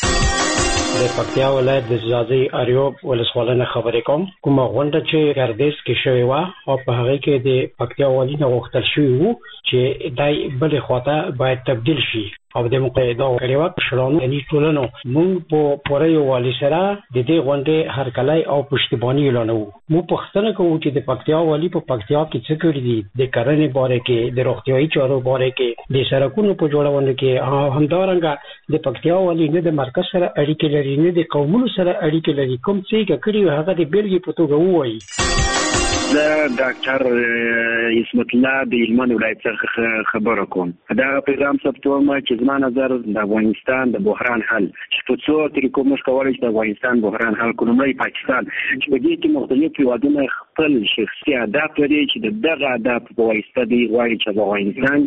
کوي. د پکتیا ولایت د ځاځي اریوب ولسوالۍ نه خبرې کوم. کومه غونډه چې ګردیز کې شوې وه او په هغې کې د پکتیا والي نه غوښتل شوي وو چې دای بلې خواته باید تبدیل شي او د مقیده کړي وخت شلونو یعنی ټولنو موږ په پوره یو والی سره د دې غونډې هرکلای او پښتیبانی اعلانو. موږ پوښتنه کوو چې د پکتیا والی په پکتیا کې څه کړي دي د کرنې باره کې د روغتیايي چارو باره کې د سړکونو په جوړولو کې همدارنګه د پکتیا والی نه د مرکز سره اړیکې لري نه د قومونو سره اړیکې لري. کوم څه کړي هغه د بیلګې په توګه ووایي. زه ډاکټر عصمت الله د هلمند ولایت څخه خبره کوم. دا پیغام ثبتوم چې زما نظر د افغانستان د بحران حل چې په څو طریقو موږ کولی شو د افغانستان بحران حل کړو. لومړی پاکستان چې په دې کې مختلف هېوادونه خپل شخصي اهداف لري چې د دغه اهداف په واسطه دوی غواړي چې په افغانستان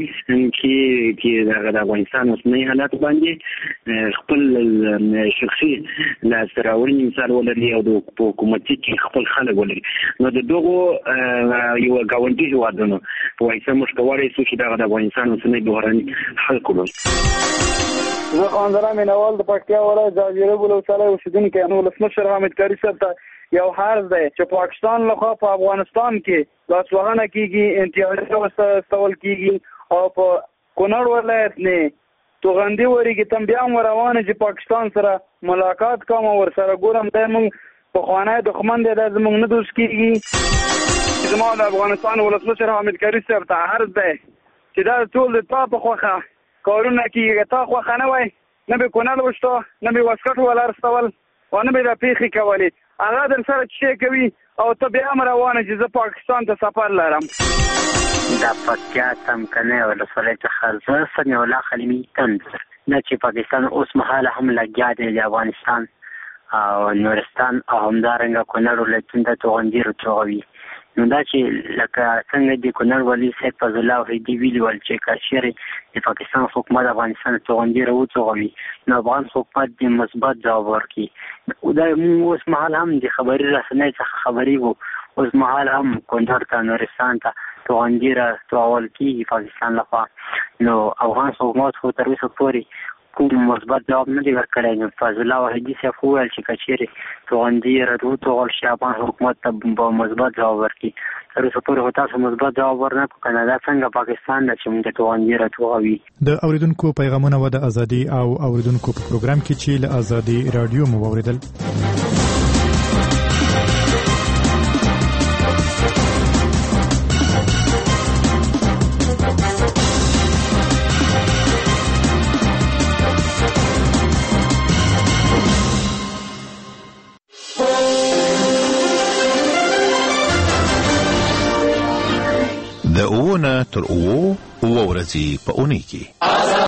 کې چې دغه د افغانستان اوسنی حالات باندې خپل شخصي لاسته راوړنې مثال ولري او د حکومتي کې خپل خلک ولري. نو د دغو یو ګاونډي هېوادونو په واسطه موږ کولی شو چې دغه د افغانستان اوسنی بحران حل کړو. زه خواندره مینوال د پکتیا ولایت ځاځي اریوب ولسوالۍ اوسېدونکی یم. ولسمشر حامد کرزي صاحب ته یو عرض دی چې پاکستان لخوا په افغانستان کې لاسوهنه کېږي، امتیازات واستول کېږي او په کونړ ولایت نه توغندي وریږي تم بیا هم روانه چې پاکستان سره ملاقات کوم او ورسره ګورم دی موږ پخوانی دښمن دی دا زموږ نه دوست کېږي. زما د افغانستان ولسمشر حامد کرزي صاحب ته عرض دی چې دا ټول د تا په خوښه کارونه کېږي، تا خوښه نه وای نه به کونړ وشته نه به واسکټ ولرستول او نه به دا پیښې کولې. هغه در سره چې کوي او ته بیا هم روانه چې زه پاکستان ته سفر لرم. د پکتیا څمکنیو ولسوالۍ څخه زه سمیع الله خلیمي تندر نه چې پاکستان اوس مهال هم لګیا دی د افغانستان او نورستان او همدارنګه کونړ ولایتونو ته توغندي راچوغوي. نو دا چې لکه څنګه د کونړ والي صاحب فضل الله وحیدي ویلي ول چې کاشر د پاکستان حکومت افغانستان توغندي راوچوغوي نو افغان حکومت د مثبت ځواب ورکړي. دا موږ اوس مهال هم د خبري رسنۍ څخه خبري وو، اوس مهال هم کونړ ته نورستان ته توغندي راچوغول کېږي پاکستان لخوا. نو افغان حکومت خو تر اوسه پورې کوم مثبت جواب نه دی ورکړی. نو فضل الله وحیدي صاحب وویل چې کچېرې توغندي راوچوغول شي افغان حکومت ته به مثبت جواب ورکړي. تر اوسه پورې خو تاسو مثبت جواب ورنکړو که نه، دا څنګه پاکستان ده چې موږ ته توغندي راچوغوي. د اوریدونکو پیغامونه و د ازادي او اوریدونکو په پروګرام کې چې له ازادي رادیو مو واوریدل. د اوونه تر اوو اوه ورځې په اونۍ کې